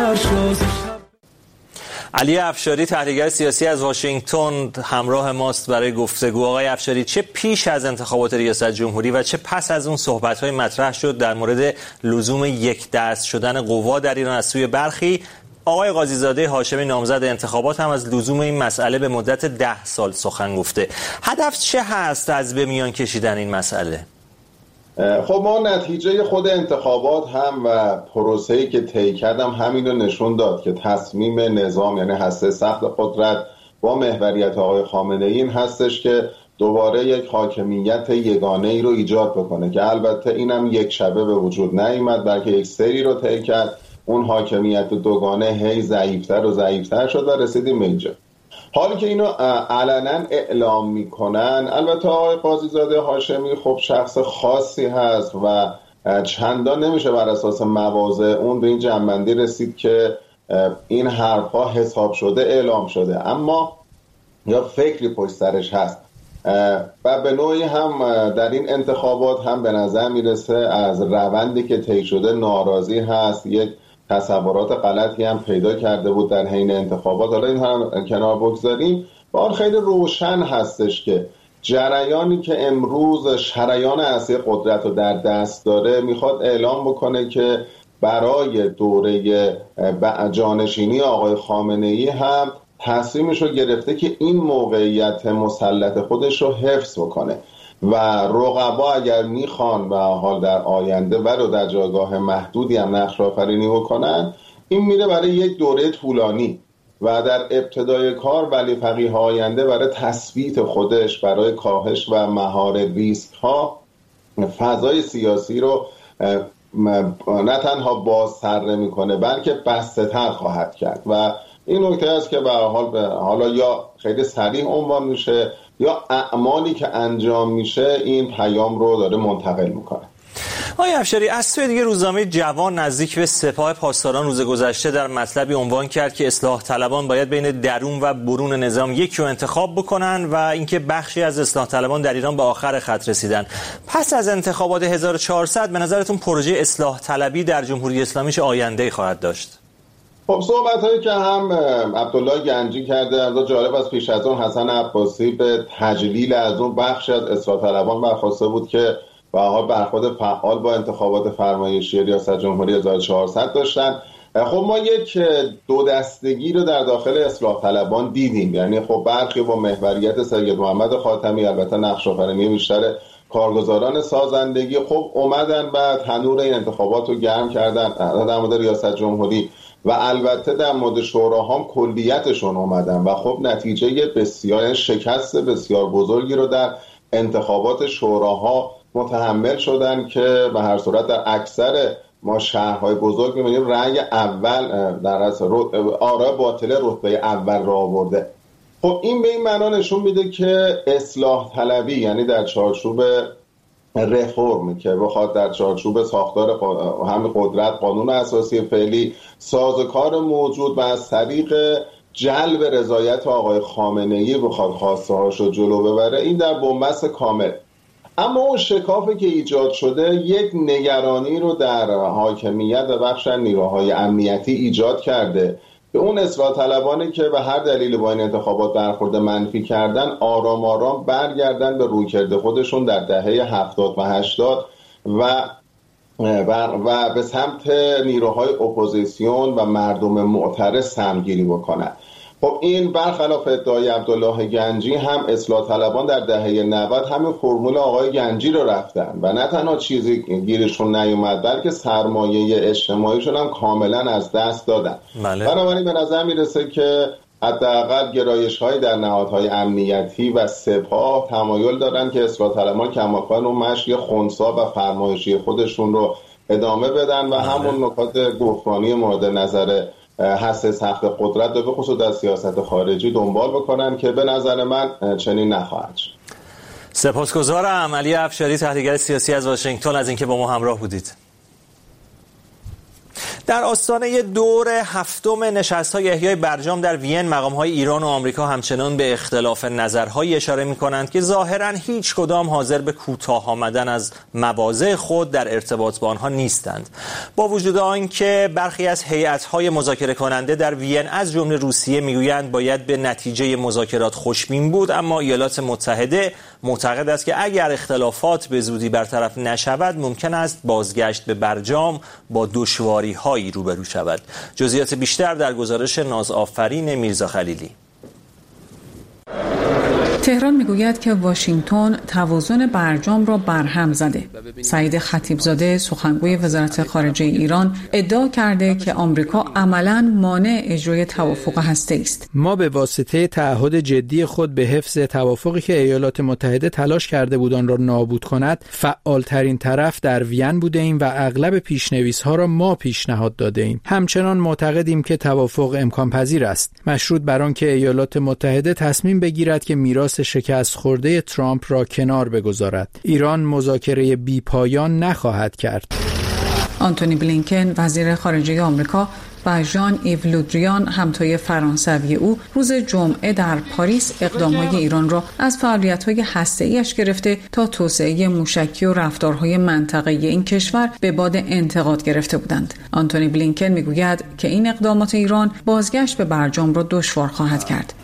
Speaker 1: علی افشاری تحلیلگر سیاسی از واشنگتن همراه ماست برای گفتگو. آقای افشاری، چه پیش از انتخابات ریاست جمهوری و چه پس از اون صحبت‌های مطرح شد در مورد لزوم یک دست شدن قوا در ایران از سوی برخی؟ آقای قاضیزاده هاشمی نامزد انتخابات هم از لزوم این مسئله به مدت ده سال سخن گفته. هدف چه هست از به میان کشیدن این مسئله؟
Speaker 19: خب ما نتیجه خود انتخابات هم و پروسه‌ای که طی کردم همین رو نشون داد که تصمیم نظام، یعنی هسته سخت قدرت با محوریت آقای خامنه‌ای این هستش که دوباره یک حاکمیت یگانه‌ای رو ایجاد بکنه که البته اینم یک شبه به وجود نیامد، بلکه یک سری رو طی کرد. اون حاکمیت دوگانه هی ضعیفتر و ضعیفتر شد و رسیدیم به اینجا. حالی که اینو علنا اعلام میکنن، البته آقای قاضیزاده هاشمی خب شخص خاصی هست و چندان نمیشه بر اساس مواضع اون به این جنبندی رسید که این حرفها حساب شده اعلام شده، اما یا فکری پشت سرش هست و به نوعی هم در این انتخابات هم به نظر میرسه از روندی که طی شده ناراضی هست، یک تصورات غلطی هم پیدا کرده بود در حین انتخابات. حالا این هم کنار بگذاریم، بار خیلی روشن هستش که جریانی که امروز شریان اصلی قدرت رو در دست داره میخواد اعلام بکنه که برای دوره جانشینی آقای خامنه‌ای هم تصمیمش رو گرفته که این موقعیت مسلط خودش رو حفظ بکنه و رقبا اگر میخوان و حال در آینده ولو در جایگاه محدودی هم نقش آفرینی بکنن، این میره برای یک دوره طولانی و در ابتدای کار ولی فقیه آینده برای تثبیت خودش، برای کاهش و مهار ریسک ها فضای سیاسی رو نه تنها بازتر میکنه بلکه بسته تر خواهد کرد و این نکته است که به حال به حالا یا خیلی سریع عنوان میشه یا اعمالی که انجام میشه این پیام رو داره منتقل میکنه.
Speaker 1: آقای افشاری، از سوی دیگه روزنامه جوان نزدیک به سپاه پاسداران روز گذشته در مطلبی عنوان کرد که اصلاح طلبان باید بین درون و برون نظام یکی رو انتخاب بکنن و اینکه بخشی از اصلاح طلبان در ایران به آخر خط رسیدن. پس از انتخابات هزار و چهارصد به نظرتون پروژه اصلاح طلبی در جمهوری اسلامی چه آینده‌ای خواهد داشت؟
Speaker 19: خب صحبت هایی که هم عبدالله گنجی کرده از جالب از پیش از اون حسن عباسی به تجلیل از اون بخش از اصلاح طلبان برخواسته بود که به حال برخورد فعال با انتخابات فرمایشی ریاست جمهوری هزار و چهارصد داشتن. خب ما یک دو دستگی رو در داخل اصلاح طلبان دیدیم، یعنی خب برخی با محوریت سید محمد خاتمی، البته نقش آفرینی بیشتر کارگزاران سازندگی، خب اومدن و تنور این انتخابات رو گرم کردن در مورد ریاست جمهوری و البته در مورد شوراها هم کلیتشون اومدن و خب نتیجه بسیار شکست بسیار بزرگی رو در انتخابات شوراها متحمل شدن که به هر صورت در اکثر ما شهرهای بزرگ می‌بینیم رأی اول در اصل آرای باطله رتبه اول را آورده. خب این به این معنا نشون میده که اصلاح طلبی، یعنی در چارچوب رفرم که بخواد در چارچوب ساختار همین قدرت، قانون اساسی فعلی، سازوکار موجود و از طریق جلب رضایت آقای خامنه‌ای بخواد خواسته هاشو جلو ببره، این در بنبست کامل. اما اون شکافی که ایجاد شده یک نگرانی رو در حاکمیت و بخش نیروهای امنیتی ایجاد کرده که اون اصلاح طلبانی که به هر دلیل با این انتخابات برخورد منفی کردن آرام آرام برگردن به رویکرد خودشون در دهه هفتاد و هشتاد و و به سمت نیروهای اپوزیسیون و مردم معترض سمگیری بکنن. خب این برخلاف ادعای عبدالله گنجی هم اصلاح طلبان در دهه نود همین فرمول آقای گنجی رو رفتن و نه تنها چیزی گیرشون نیومد بلکه سرمایه اجتماعیشون هم کاملا از دست دادن.
Speaker 1: بله.
Speaker 19: بنابراین به نظر میرسه که حداقل گرایش‌های در نهادهای امنیتی و سپاه تمایل دارن که اصلاح طلبان کماکان اون مشی خنثی و فرمایشی خودشون رو ادامه بدن و همون نکات گفتمانی مورد نظر حث سخت قدرت رو به خصوص در سیاست خارجی دنبال بکنن که به نظر من چنین نخواهد شد.
Speaker 1: سپاسگزارم. علی افشاری، تحلیلگر سیاسی از واشنگتن، از اینکه با ما همراه بودید. در آستانه دور هفتم نشست‌های احیای برجام در وین، مقام‌های ایران و آمریکا همچنان به اختلاف نظرهای اشاره می‌کنند که ظاهراً هیچ کدام حاضر به کوتاه آمدن از مواضع خود در ارتباط با آنها نیستند. با وجود آنکه برخی از هیئت‌های مذاکره کننده در وین از جمله روسیه میگویند باید به نتیجه مذاکرات خوشبین بود، اما ایالات متحده معتقد است که اگر اختلافات به زودی برطرف نشود ممکن است بازگشت به برجام با دشواری‌هایی روبرو شود. جزئیات بیشتر در گزارش نازآفرین میرزا خلیلی.
Speaker 20: تهران میگوید که واشنگتن توازن برجام را برهم زده. سعید خطیبزاده، سخنگوی وزارت خارجه ایران، ادعا کرده که آمریکا عملاً مانع اجرای توافق هسته‌ای است.
Speaker 21: ما به واسطه تعهد جدی خود به حفظ توافقی که ایالات متحده تلاش کرده بود آن را نابود کند، فعالترین طرف در وین بوده ایم و اغلب پیشنویس‌ها را ما پیشنهاد داده ایم. همچنان معتقدیم که توافق امکان پذیر است، مشروط بر آنکه ایالات متحده تصمیم بگیرد که میراث شکست خورده ترامپ را کنار بگذارد. ایران مذاکره بی پایان نخواهد کرد.
Speaker 20: آنتونی بلینکن، وزیر خارجه آمریکا، و ژان ایو لودریان، همتای فرانسوی او، روز جمعه در پاریس اقدام‌های ایران را از فعالیت‌های هسته‌ای‌اش گرفته تا توسعه موشکی و رفتارهای منطقه‌ای این کشور به باد انتقاد گرفته بودند. آنتونی بلینکن می‌گوید که این اقدامات ایران بازگشت به برجام را دشوار خواهد کرد.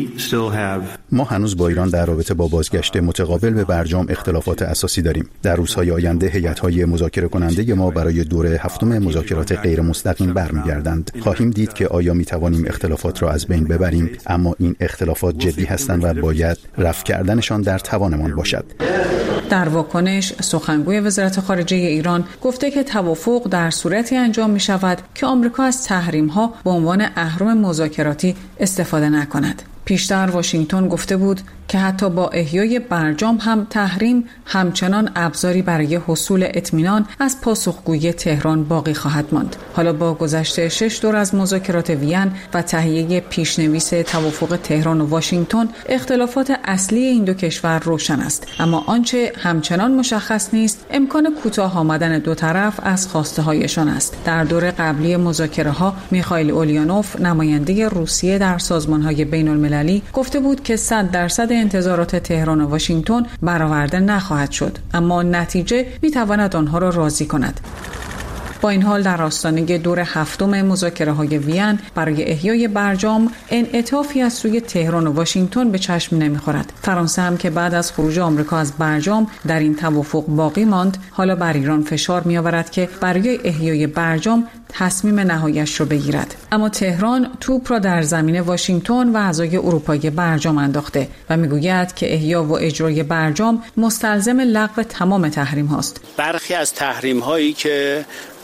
Speaker 22: ما هنوز با ایران در رابطه با بازگشت متقابل به برجام اختلافات اساسی داریم. در روزهای آینده هیئت‌های مذاکره کننده ما برای دور هفتم مذاکرات غیر مستقیم برمیگردند. خواهیم دید که آیا می‌توانیم اختلافات را از بین ببریم، اما این اختلافات جدی هستند و باید رفع کردنشان در توانمان باشد.
Speaker 20: در واکنش، سخنگوی وزارت خارجه ایران گفته که توافق در صورتی انجام می شود که آمریکا از تحریم‌ها به عنوان اهرم مذاکراتی استفاده نکند. پیشتر واشنگتن گفته بود که حتی با احیای برجام هم تحریم همچنان ابزاری برای حصول اطمینان از پاسخگویی تهران باقی خواهد ماند. حالا با گذشت شش دور از مذاکرات وین و تهیه پیشنویس توافق تهران و واشنگتن، اختلافات اصلی این دو کشور روشن است، اما آنچه همچنان مشخص نیست امکان کوتاه آمدن دو طرف از خواسته هایشان است. در دور قبلی مذاکره ها میخائیل اولیانوف، نماینده روسیه در سازمان های بین المللی، گفته بود که صد درصد انتظارات تهران و واشنگتن برآورده نخواهد شد، اما نتیجه میتواند آنها را راضی کند. با این حال در آستانه دور هفتم مذاکره های وین برای احیای برجام انعطافی از سوی تهران و واشنگتن به چشم نمیخورد. فرانسه هم که بعد از خروج آمریکا از برجام در این توافق باقی ماند، حالا بر ایران فشار میآورد که برای احیای برجام تصمیم نهاییش را بگیرد. اما تهران توپ را در زمین واشنگتن و اعضای اروپایی برجام انداخته و میگوید که احیا و اجرای برجام مستلزم لغو تمام تحریم هاست.
Speaker 23: برخی از تحریم هایی که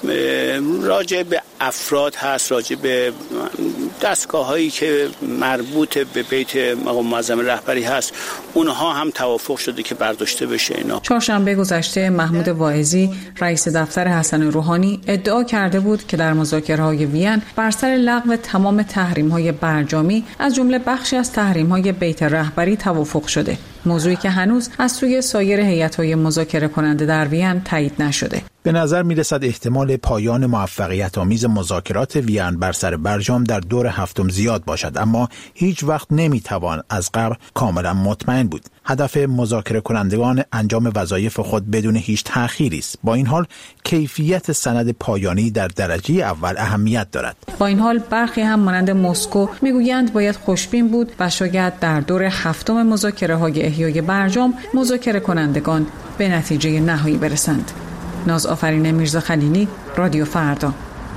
Speaker 23: راجع به افراد هست، راجع به دستگاه هایی که مربوط به بیت مقام معظم رهبری هست، اونها هم توافق شده که برداشته بشه. اینا
Speaker 20: چهارشنبه گذشته محمود واعظی، رئیس دفتر حسن روحانی، ادعا کرده بود که در مذاکره‌های وین بر سر لغو تمام تحریم‌های برجامی از جمله بخشی از تحریم‌های بیت رهبری توافق شده، موضوعی که هنوز از سوی سایر هیئت‌های مذاکره کننده در وین تایید نشده.
Speaker 2: به نظر می رسد احتمال پایان موفقیت آمیز مذاکرات وین بر سر برجام در دور هفتم زیاد باشد، اما هیچ وقت نمی توان از قبل کاملا مطمئن بود. هدف مذاکره کنندگان انجام وظایف خود بدون هیچ تأخیری است. با این حال کیفیت سند پایانی در درجه اول اهمیت دارد.
Speaker 20: با این حال برخی هم مانند مسکو میگویند باید خوشبین بود و شاید در دور هفتم مذاکره‌های احیای برجام مذاکره کنندگان به نتیجه نهایی برسند. ناز آفرین میرزا خلیلی، رادیو فردا.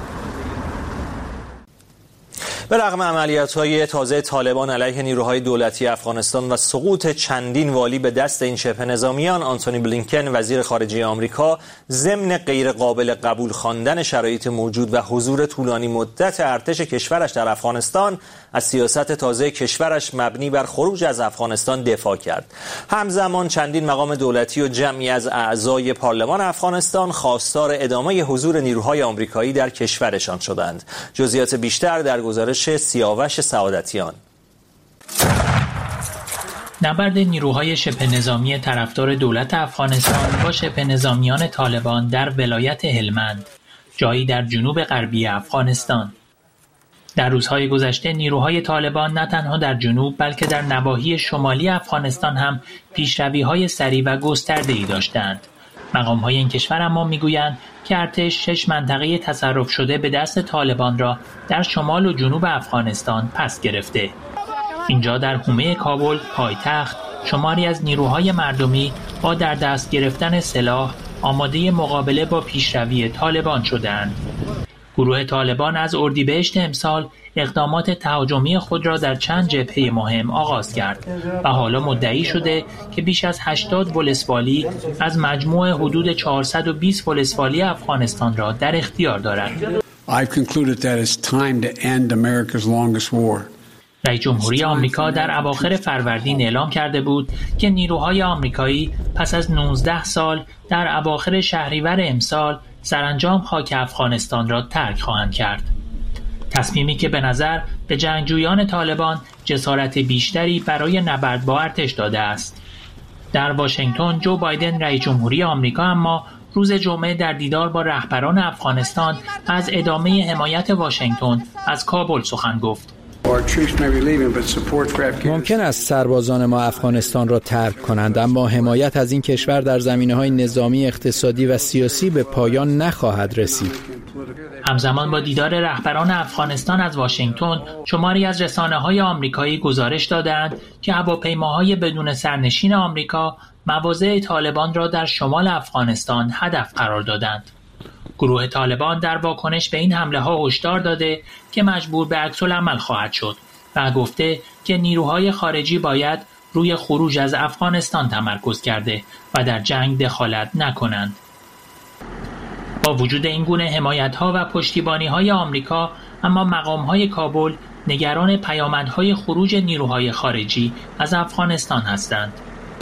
Speaker 1: به رغم عملیات‌های تازه طالبان علیه نیروهای دولتی افغانستان و سقوط چندین والی به دست این شبه نظامیان، آنتونی بلینکن وزیر خارجه آمریکا ضمن غیر قابل قبول خواندن شرایط موجود و حضور طولانی مدت ارتش کشورش در افغانستان از سیاست تازه کشورش مبنی بر خروج از افغانستان دفاع کرد. همزمان چندین مقام دولتی و جمعی از اعضای پارلمان افغانستان خواستار ادامه حضور نیروهای آمریکایی در کشورشان شدند. جزئیات بیشتر در گزارش سیاوش سعادتیان.
Speaker 4: نبرد نیروهای شبه نظامی طرفدار دولت افغانستان با شبه نظامیان طالبان در ولایت هلمند، جایی در جنوب غربی افغانستان. در روزهای گذشته نیروهای طالبان نه تنها در جنوب بلکه در نواحی شمالی افغانستان هم پیشروی‌های سریع و گسترده‌ای داشتند. مقام‌های این کشور اما می‌گویند که ارتش شش منطقه تصرف شده به دست طالبان را در شمال و جنوب افغانستان پس گرفته. اینجا در حومه کابل پایتخت شماری از نیروهای مردمی با در دست گرفتن سلاح آماده مقابله با پیشروی طالبان شدند. گروه طالبان از اردیبهشت امسال اقدامات تهاجمی خود را در چند جبهه مهم آغاز کرد و حالا مدعی شده که بیش از هشتاد ولسوالی از مجموع حدود چهارصد و بیست ولسوالی افغانستان را در اختیار دارد.
Speaker 5: I've concluded that it's time to end America's longest war.
Speaker 4: رئیس جمهوری آمریکا در اواخر فروردین اعلام کرده بود که نیروهای آمریکایی پس از نوزده سال در اواخر شهریور امسال سرانجام خاک افغانستان را ترک خواهند کرد. تصمیمی که به نظر به جنگجویان طالبان جسارت بیشتری برای نبرد با ارتش داده است. در واشنگتن جو بایدن رئیس جمهوری آمریکا اما روز جمعه در دیدار با رهبران افغانستان از ادامه حمایت واشنگتن از کابل سخن گفت.
Speaker 21: ممکن است سربازان ما افغانستان را ترک کنند، اما حمایت از این کشور در زمینه‌های نظامی، اقتصادی و سیاسی به پایان نخواهد رسید.
Speaker 4: همزمان با دیدار رهبران افغانستان از واشنگتن، شماری از رسانه‌های آمریکایی گزارش دادند که هواپیماهای بدون سرنشین آمریکا مواضع طالبان را در شمال افغانستان هدف قرار دادند. گروه طالبان در واکنش به این حمله ها هشدار داده که مجبور به عکس العمل خواهد شد و گفته که نیروهای خارجی باید روی خروج از افغانستان تمرکز کرده و در جنگ دخالت نکنند. با وجود این گونه حمایت‌ها و پشتیبانی‌های آمریکا، اما مقام‌های کابل نگران پیامدهای خروج نیروهای خارجی از افغانستان هستند.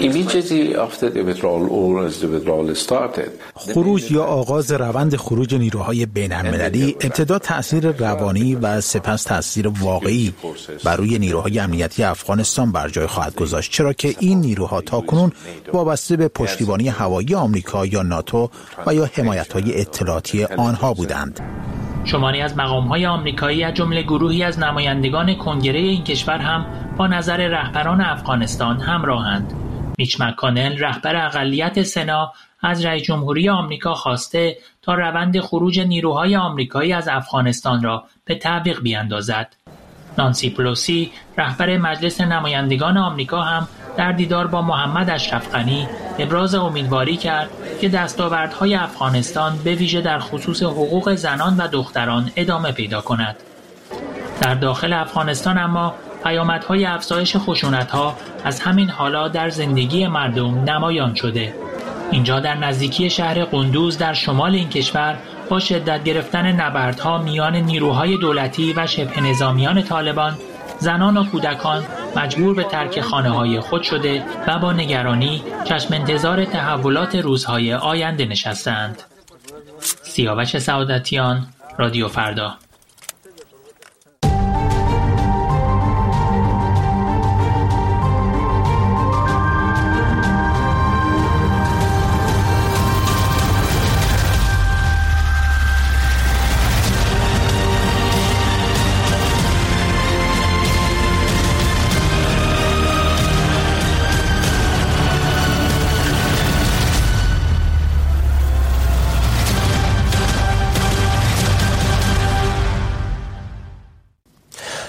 Speaker 2: خروج یا آغاز روند خروج نیروهای بین‌المللی ابتدا تأثیر روانی و سپس تأثیر واقعی بر روی نیروهای امنیتی افغانستان بر جای خواهد گذاشت، چرا که این نیروها تاکنون وابسته به پشتیبانی هوایی آمریکا یا ناتو و یا حمایت‌های اطلاعاتی آنها بودند.
Speaker 4: شماری از مقام‌های آمریکایی از جمله گروهی از نمایندگان کنگره این کشور هم با نظر رهبران افغانستان همراهند. میچ مک‌کانل رهبر اقلیت سنا از رئیس جمهوری آمریکا خواسته تا روند خروج نیروهای آمریکایی از افغانستان را به تعویق بیاندازد. نانسی پلوسی رهبر مجلس نمایندگان آمریکا هم در دیدار با محمد اشرف غنی ابراز امیدواری کرد که دستاوردهای افغانستان به ویژه در خصوص حقوق زنان و دختران ادامه پیدا کند. در داخل افغانستان اما پیامدهای افزایش خشونت‌ها از همین حالا در زندگی مردم نمایان شده. اینجا در نزدیکی شهر قندوز در شمال این کشور با شدت گرفتن نبردها میان نیروهای دولتی و شبه نظامیان طالبان، زنان و کودکان مجبور به ترک خانه‌های خود شده و با نگرانی چشم انتظار تحولات روزهای آینده نشستند. سیاوش سعادتیان، رادیو فردا.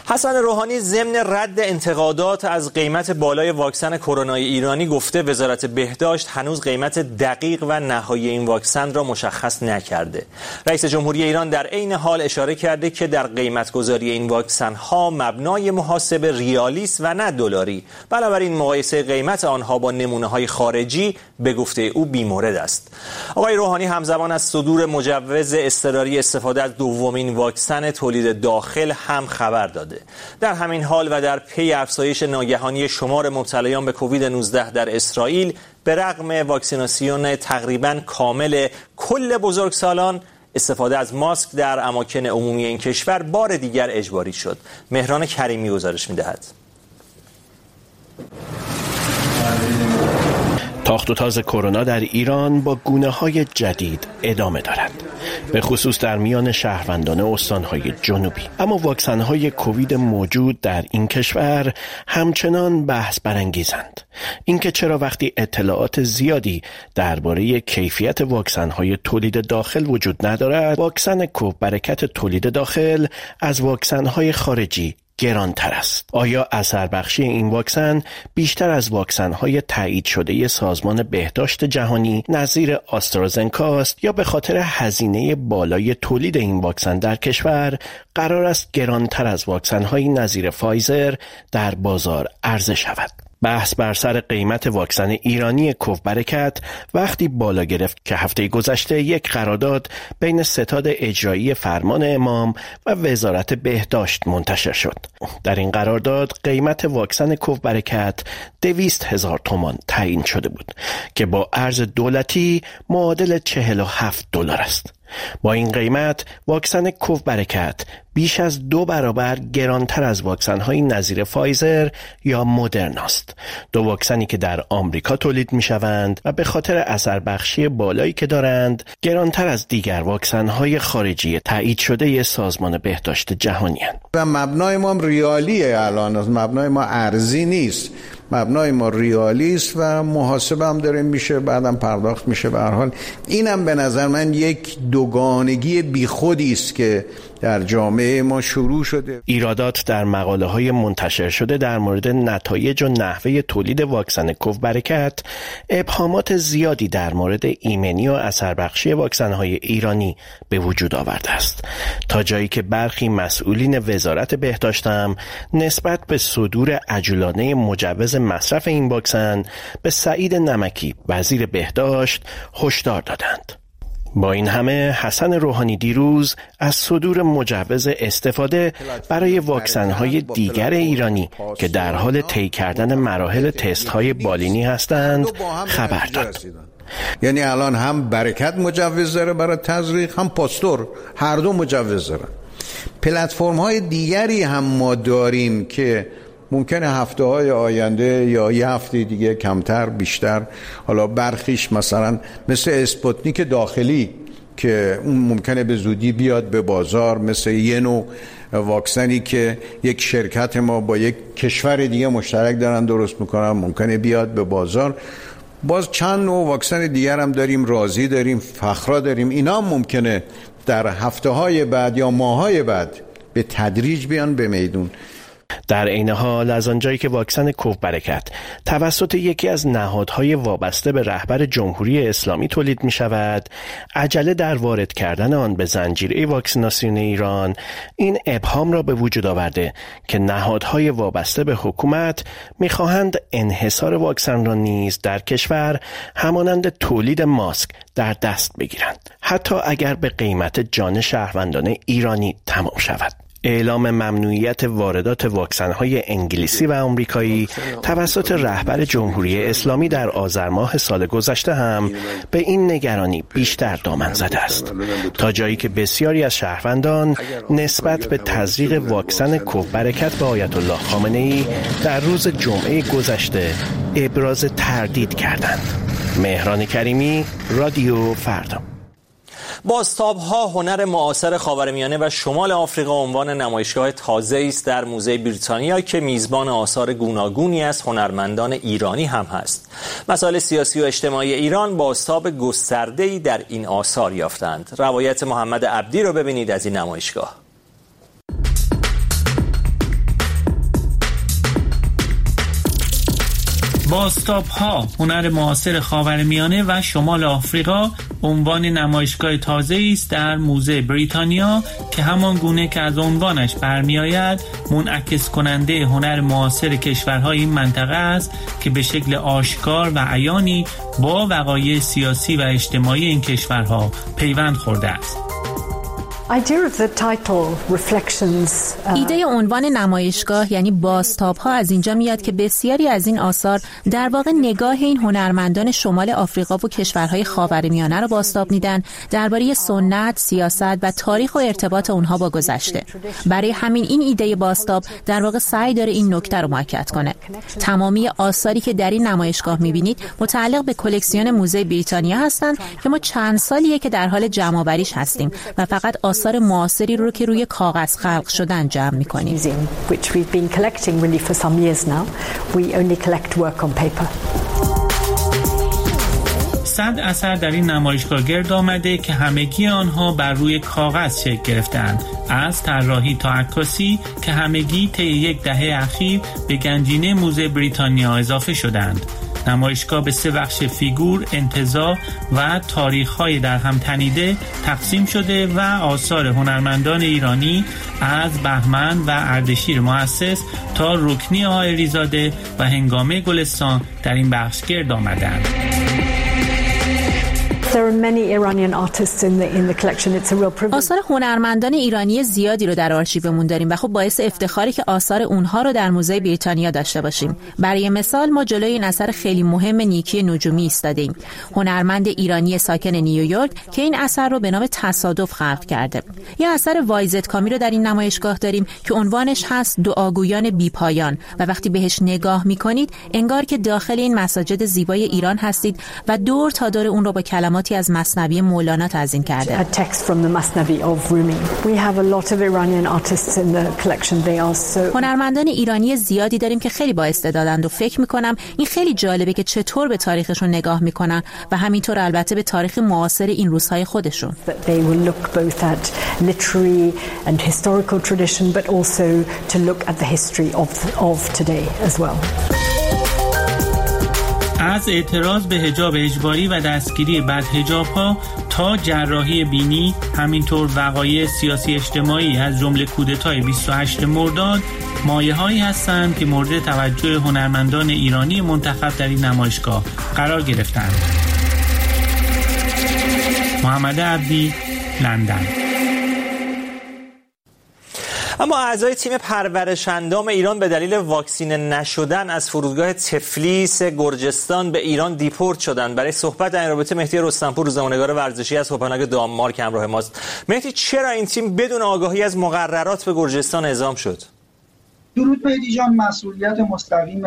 Speaker 1: حسن روحانی ضمن رد انتقادات از قیمت بالای واکسن کرونای ایرانی گفته وزارت بهداشت هنوز قیمت دقیق و نهایی این واکسن را مشخص نکرده. رئیس جمهوری ایران در عین حال اشاره کرده که در قیمت گذاری این واکسن ها مبنای محاسبه ریالی است و نه دلاری. بنابراین مقایسه قیمت آنها با نمونه های خارجی به گفته او بی‌مورد است. آقای روحانی همزمان از صدور مجوز اضطراری استفاده از دومین واکسن تولید داخل هم خبر داده. در همین حال و در پی افزایش ناگهانی شمار مبتلایان به کووید نوزده در اسرائیل به رغم واکسیناسیون تقریباً کامل کل بزرگسالان، استفاده از ماسک در اماکن عمومی این کشور بار دیگر اجباری شد. مهران کریمی گزارش می‌دهد.
Speaker 3: تاخت و تاز کرونا در ایران با گونه‌های جدید ادامه دارد، به خصوص در میان شهروندان استان‌های جنوبی. اما واکسن‌های کووید موجود در این کشور همچنان بحث برانگیزند. اینکه چرا وقتی اطلاعات زیادی درباره کیفیت واکسن‌های تولید داخل وجود ندارد، واکسن کوبرکت تولید داخل از واکسن‌های خارجی گرانتر است. آیا اثر بخشی این واکسن بیشتر از واکسن‌های تایید شده سازمان بهداشت جهانی نظیر آسترازنکا است یا به خاطر هزینه بالای تولید این واکسن در کشور قرار است گرانتر از واکسن‌های نظیر فایزر در بازار عرضه شود؟ بحث بر سر قیمت واکسن ایرانی کوبرکت وقتی بالا گرفت که هفته گذشته یک قرارداد بین ستاد اجرایی فرمان امام و وزارت بهداشت منتشر شد. در این قرارداد قیمت واکسن کوبرکت دویست هزار تومان تعیین شده بود که با ارز دولتی معادل چهل و هفت دلار است. با این قیمت واکسن کوبرکت بیش از دو برابر گرانتر از واکسن‌های نظیر فایزر یا مدرن است. دو واکسنی که در آمریکا تولید می‌شوند و به خاطر اثر بخشی بالایی که دارند گرانتر از دیگر واکسن‌های خارجی تایید شده سازمان بهداشت جهانی هستند.
Speaker 2: و مبنای ما ریالیه، الان از مبنای ما ارزی نیست، مبنای ما ریالی است و محاسبه هم داره میشه، بعدم پرداخت میشه. به هر حال اینم به نظر من یک دوگانگی بیخودی است که در جامعه ما شروع شده.
Speaker 3: ایرادات در مقاله های منتشر شده در مورد نتایج و نحوه تولید واکسن کوبرکت ابهامات زیادی در مورد ایمنی و اثر بخشی واکسن های ایرانی به وجود آورده است، تا جایی که برخی مسئولین وزارت بهداشت هم نسبت به صدور عجولانه مجوز مصرف این واکسن به سعید نمکی وزیر بهداشت هشدار دادند. با این همه حسن روحانی دیروز از صدور مجوز استفاده برای واکسن‌های دیگر ایرانی که در حال طی کردن مراحل تست‌های بالینی هستند خبر داد.
Speaker 2: یعنی الان هم برکت مجوز داره برای تزریق، هم پاستور، هر دو مجوز دارن. پلتفرم‌های دیگری هم ما داریم که ممکنه هفته های آینده یا یه هفته دیگه کمتر بیشتر، حالا برخیش مثلا مثل اسپوتنیک داخلی که اون ممکنه به زودی بیاد به بازار، مثل یه نوع واکسنی که یک شرکت ما با یک کشور دیگه مشترک دارن درست میکنن، ممکنه بیاد به بازار. باز چند نوع واکسن دیگر هم داریم، رازی داریم، فخرا داریم. اینا هم ممکنه در هفته های بعد یا ماه های بعد به تدریج بیان به میدون.
Speaker 3: در عین حال از آنجایی که واکسن کوبرکت توسط یکی از نهادهای وابسته به رهبر جمهوری اسلامی تولید می شود، عجله در وارد کردن آن به زنجیره واکسیناسیون ایران این ابهام را به وجود آورده که نهادهای وابسته به حکومت می خواهند انحصار واکسن را نیز در کشور همانند تولید ماسک در دست بگیرند، حتی اگر به قیمت جان شهروندان ایرانی تمام شود. اعلام ممنوعیت واردات واکسن‌های انگلیسی و آمریکایی توسط رهبر جمهوری اسلامی در آذر ماه سال گذشته هم به این نگرانی بیشتر دامن زده است، تا جایی که بسیاری از شهروندان نسبت به تزریق واکسن کوبرکت به آیت الله خامنه‌ای در روز جمعه گذشته ابراز تردید کردند. مهران کریمی، رادیو فردا.
Speaker 1: بازتاب‌ها هنر معاصر خاورمیانه و شمال آفریقا عنوان نمایشگاه تازه‌ای است در موزه بریتانیا که میزبان آثار گوناگونی از هنرمندان ایرانی هم هست. مسائل سیاسی و اجتماعی ایران بازتاب گسترده‌ای در این آثار یافتند. روایت محمد عبدی رو ببینید از این نمایشگاه.
Speaker 4: بازتاب‌ها، هنر معاصر خاورمیانه و شمال آفریقا عنوان نمایشگاه تازه‌ای است در موزه بریتانیا که همان گونه که از عنوانش برمی‌آید منعکس کننده هنر معاصر کشورهای این منطقه است که به شکل آشکار و عیانی با وقایع سیاسی و اجتماعی این کشورها پیوند خورده است.
Speaker 8: ایده عنوان نمایشگاه یعنی بازتاب‌ها از اینجا میاد که بسیاری از این آثار در واقع نگاه این هنرمندان شمال آفریقا و کشورهای خاورمیانه را بازتاب میدن درباره سنت، سیاست و تاریخ و ارتباط اونها با گذشته. برای همین این ایده بازتاب در واقع سعی داره این نکته رو مؤکد کنه. تمامی آثاری که در این نمایشگاه میبینید متعلق به کلکسیون موزه بریتانیا هستند که ما چند سالیه که در حال جمع‌آوریش هستیم و فقط آثار معاصری رو که روی کاغذ خلق شدن جمع می‌کنیم.
Speaker 4: صد اثر در این نمایشگاه گرد آمده که همگی آنها بر روی کاغذ شکل گرفتند، از طراحی تا عکاسی که همگی طی یک دهه اخیر به گنجینه موزه بریتانیا اضافه شدند. نمایشگاه به سه بخش فیگور، انتزاع و تاریخ‌های در هم تنیده تقسیم شده و آثار هنرمندان ایرانی از بهمن و اردشیر مؤسس تا رکنی عائلی‌زاده و هنگامه گلستان در این بخش گرد آمدند.
Speaker 8: آثار هنرمندان ایرانی زیادی رو در آرشیومون داریم و خب باعث افتخاری که آثار اونها رو در موزه بریتانیا داشته باشیم. برای مثال ما جلوی این اثر خیلی مهم نیکی نجومی ایستادیم، هنرمند ایرانی ساکن نیویورک که این اثر رو به نام تصادف خلق کرده. یا اثر وایزت کامی رو در این نمایشگاه داریم که عنوانش هست دعاگویان بی‌پایان و وقتی بهش نگاه می‌کنید انگار که داخل این مساجد زیبای ایران هستید و دور تا دور اون رو با کلمات از مثنوی مولانا تزیین کرده. هنرمندان ایرانی زیادی داریم که خیلی با استعدادند و فکر میکنم این خیلی جالبه که چطور به تاریخشون نگاه میکنن و همینطور البته به تاریخ معاصر این روزهای خودشون.
Speaker 4: از اعتراض به حجاب اجباری و دستگیری بدحجاب‌ها تا جراحی بینی، همینطور وقایع سیاسی اجتماعی از جمله کودتای بیست و هشتم مرداد مایه‌هایی هستند که مورد توجه هنرمندان ایرانی منتخب در این نمایشگاه قرار گرفتند. محمد عبدی، لندن.
Speaker 1: اما اعضای تیم پرورش اندام ایران به دلیل واکسینه نشدن از فرودگاه تفلیس گرجستان به ایران دیپورت شدند. برای صحبت در این رابطه مهدی رستمپور، روزنامه‌نگار ورزشی از کوپنهاگ دانمارک همراه ماست. مهدی، چرا این تیم بدون آگاهی از مقررات به گرجستان اعزام شد؟
Speaker 18: درود مهدی جان، مسئولیت مستقیم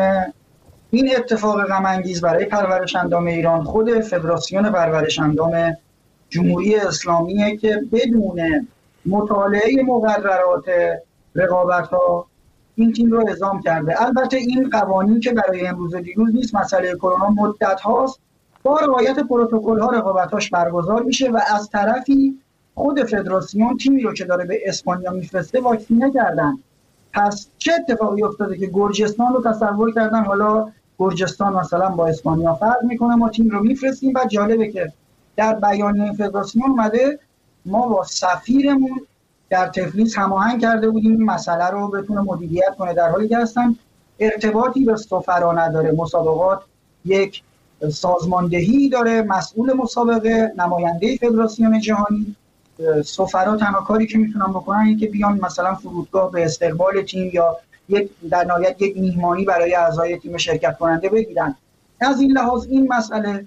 Speaker 18: این اتفاق غم انگیز برای پرورش اندام ایران خود فدراسیون پرورش اندام جمهوری اسلامیه که بدون مطالعه مقررات رقابت‌ها این تیم رو اعزام کرده. البته این قوانین که برای امروز دیروز نیست، مسئله کرونا مدت هاست با رعایت پروتکل‌ها رقابتاش برگزار میشه و از طرفی خود فدراسیون تیمی رو که داره به اسپانیا میفرسته واکسینه کردن. پس چه اتفاقی افتاده که گرجستان رو تصور کردن حالا گرجستان مثلا با اسپانیا فرق میکنه، ما تیم رو میفرستیم. و جالبه که در بیانیه فدراسیون اومده ما با سفیرمون در تفلیس هماهنگ کرده بودیم این مسئله رو بتونه مدیریت کنه، در حالی که اصلا ارتباطی به سفرا نداره. مسابقات یک سازماندهی داره، مسئول مسابقه نماینده فدراسیون جهانی، سفرا تنها کاری که میتونن بکنن اینه که بیان مثلا فرودگاه به استقبال تیم یا یک در نهایت یک میهمانی برای اعضای تیم شرکت کننده بگیرن. از این لحاظ این مسئله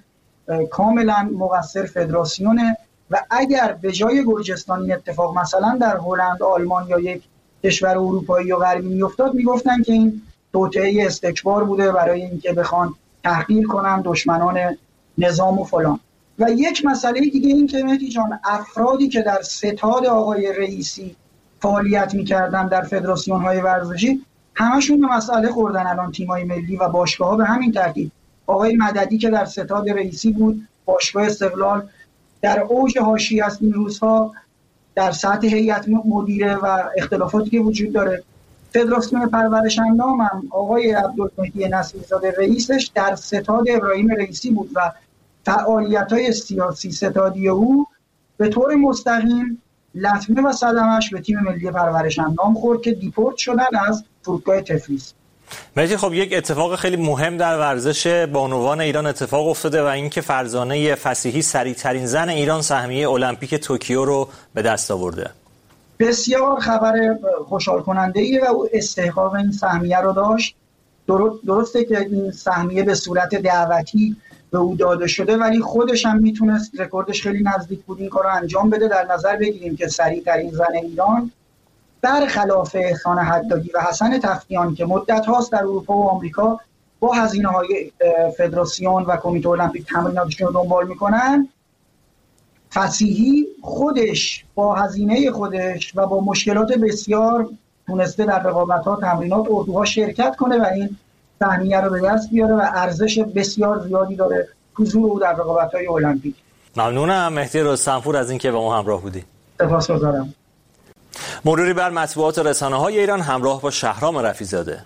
Speaker 18: کاملا مقصر فدراسیونه و اگر به جای گرجستان این اتفاق مثلا در هلند، آلمان یا یک کشور اروپایی یا غربی میافتاد، میگفتن که این توطئه استکبار بوده برای اینکه بخوان تحقیر کنن دشمنان نظام و فلان. و یک مسئله دیگه این که مهدی جان، افرادی که در ستاد آقای رئیسی فعالیت میکردن در فدراسیون های ورزشی همشون به مسئله خوردن. الان تیمای ملی و باشگاه ها به همین ترتیب. آقای مددی که در ستاد رئیسی بود، باشگاه استقلال در اوج حاشیه است این روزها در سطح هیئت مدیره و اختلافاتی که وجود داره. فدراسیون پرورش اندام هم آقای عبدالمهدی نصیرزاده رئیسش در ستاد ابراهیم رئیسی بود و فعالیت‌های سیاسی ستادی او به طور مستقیم لطمه و صدمش به تیم ملی پرورش اندام خورد که دیپورت شدن از فرودگاه تفلیس.
Speaker 1: مهدی، خب یک اتفاق خیلی مهم در ورزش بانوان ایران اتفاق افتاده و اینکه فرزانه فسیحی سریع‌ترین زن ایران سهمیه المپیک توکیو رو به دست آورده.
Speaker 18: بسیار خبر خوشحال کننده ای و او استحقاق این سهمیه رو داشت. درسته که این سهمیه به صورت دعوتی به او داده شده ولی خودش هم میتونست، رکوردش خیلی نزدیک بود، این کار رو انجام بده. در نظر بگیریم که سریع‌ترین زن ایران برخلاف احسان حدادی و حسن تفتیان که مدت هاست در اروپا و آمریکا با هزینه‌های فدراسیون و کمیته المپیک تمریناتشون رو دنبال میکنن، فسیحی خودش با هزینه خودش و با مشکلات بسیار تونسته در رقابت‌ها، تمرینات، اردوها شرکت کنه و این سهمیه رو به دست بیاره و ارزش بسیار زیادی داره حضور او در رقابت‌های المپیک.
Speaker 1: ممنونم مهدی رستمپور از اینکه با ما همراه بودی.
Speaker 18: سپاسگزارم.
Speaker 1: مروری بر مطبوعات و رسانه‌های ایران همراه با شهرام رفیع‌زاده.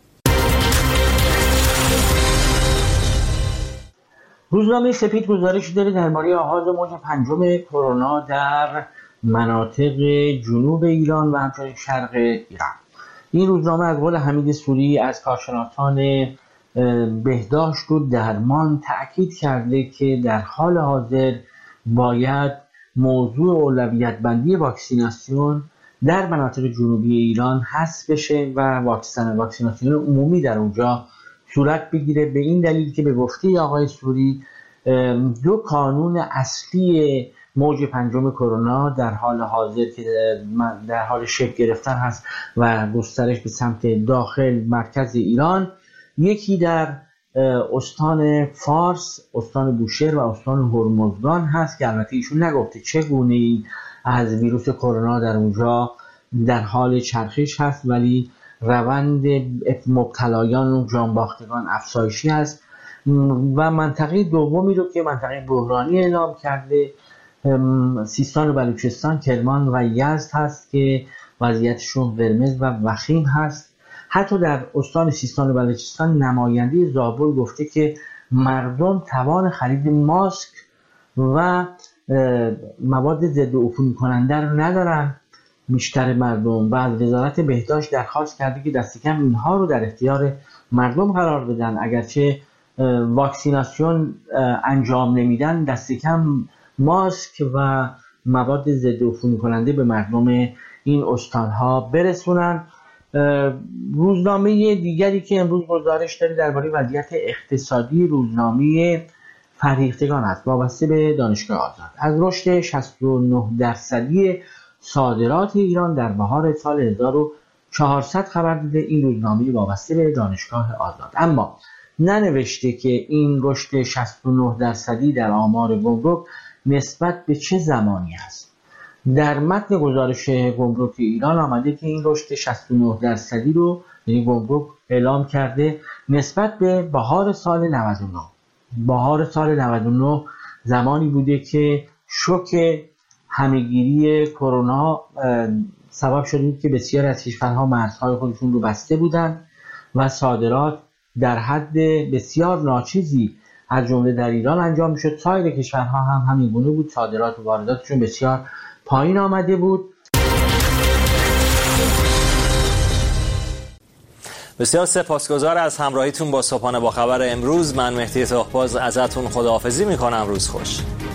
Speaker 9: روزنامه سپید گزارش داره درباره آغاز موج پنجم کرونا در مناطق جنوب ایران و همچنین شرق ایران. این روزنامه از قول حمید سوری از کارشناسان بهداشت و درمان تأکید کرده که در حال حاضر باید موضوع اولویت بندی واکسیناسیون در مناطق جنوبی ایران حذف بشه و واکسن واکسیناسیون عمومی در اونجا صورت بگیره، به این دلیل که به گفته آقای سوری دو کانون اصلی موج پنجم کرونا در حال حاضر که در حال شکل گرفتن هست و گسترش به سمت داخل مرکز ایران، یکی در استان فارس، استان بوشهر و استان هرمزگان هست که البته ایشون نگفته چگونه از ویروس کرونا در اونجا در حال چرخش هست، ولی روند مبتلایان و جانباختگان افزایشی است. و منطقه دومی رو که منطقه بحرانی اعلام کرده سیستان و بلوچستان، کرمان و یزد هست که وضعیتشون قرمز و وخیم هست. حتی در استان سیستان و بلوچستان نماینده زابل گفته که مردم توان خرید ماسک و مواد ضد عفونی کننده رو ندارن. بیشتر مردم و از وزارت بهداشت درخواست کرده که دست کم اینها رو در اختیار مردم قرار بدن. اگرچه واکسیناسیون انجام نمیدن، دست کم ماسک و مواد ضد عفونی کننده به مردم این استانها برسونن. روزنامه دیگری که امروز گزارش داره درباره وضعیت اقتصادی روزنامه فرهیختگان است، وابسته به دانشگاه آزاد. از رشد شصت و نه درصدی صادرات ایران در بهار سال هزار و چهارصد خبر داده این روزنامه وابسته به دانشگاه آزاد. اما ننوشته که این رشد شصت و نه درصدی در آمار گمرک نسبت به چه زمانی است. در متن گزارش گمرک ایران آمده که این رشد شصت و نه درصدی رو یعنی گمرک اعلام کرده نسبت به بهار سال نود و نه. بهار سال نود و نه زمانی بوده که شوک همهگیری کرونا سبب شده بود که بسیاری از کشورها مرزهای خودشون رو بسته بودن و صادرات در حد بسیار ناچیزی از جمله در ایران انجام میشد. سایر کشورها هم همین گونه بود، صادرات و وارداتشون بسیار پایین آمده بود.
Speaker 1: بسیار سپاسگزار از همراهیتون با صبحانه با خبر امروز. من مهدی تاهباز ازتون خداحافظی میکنم. روز خوش.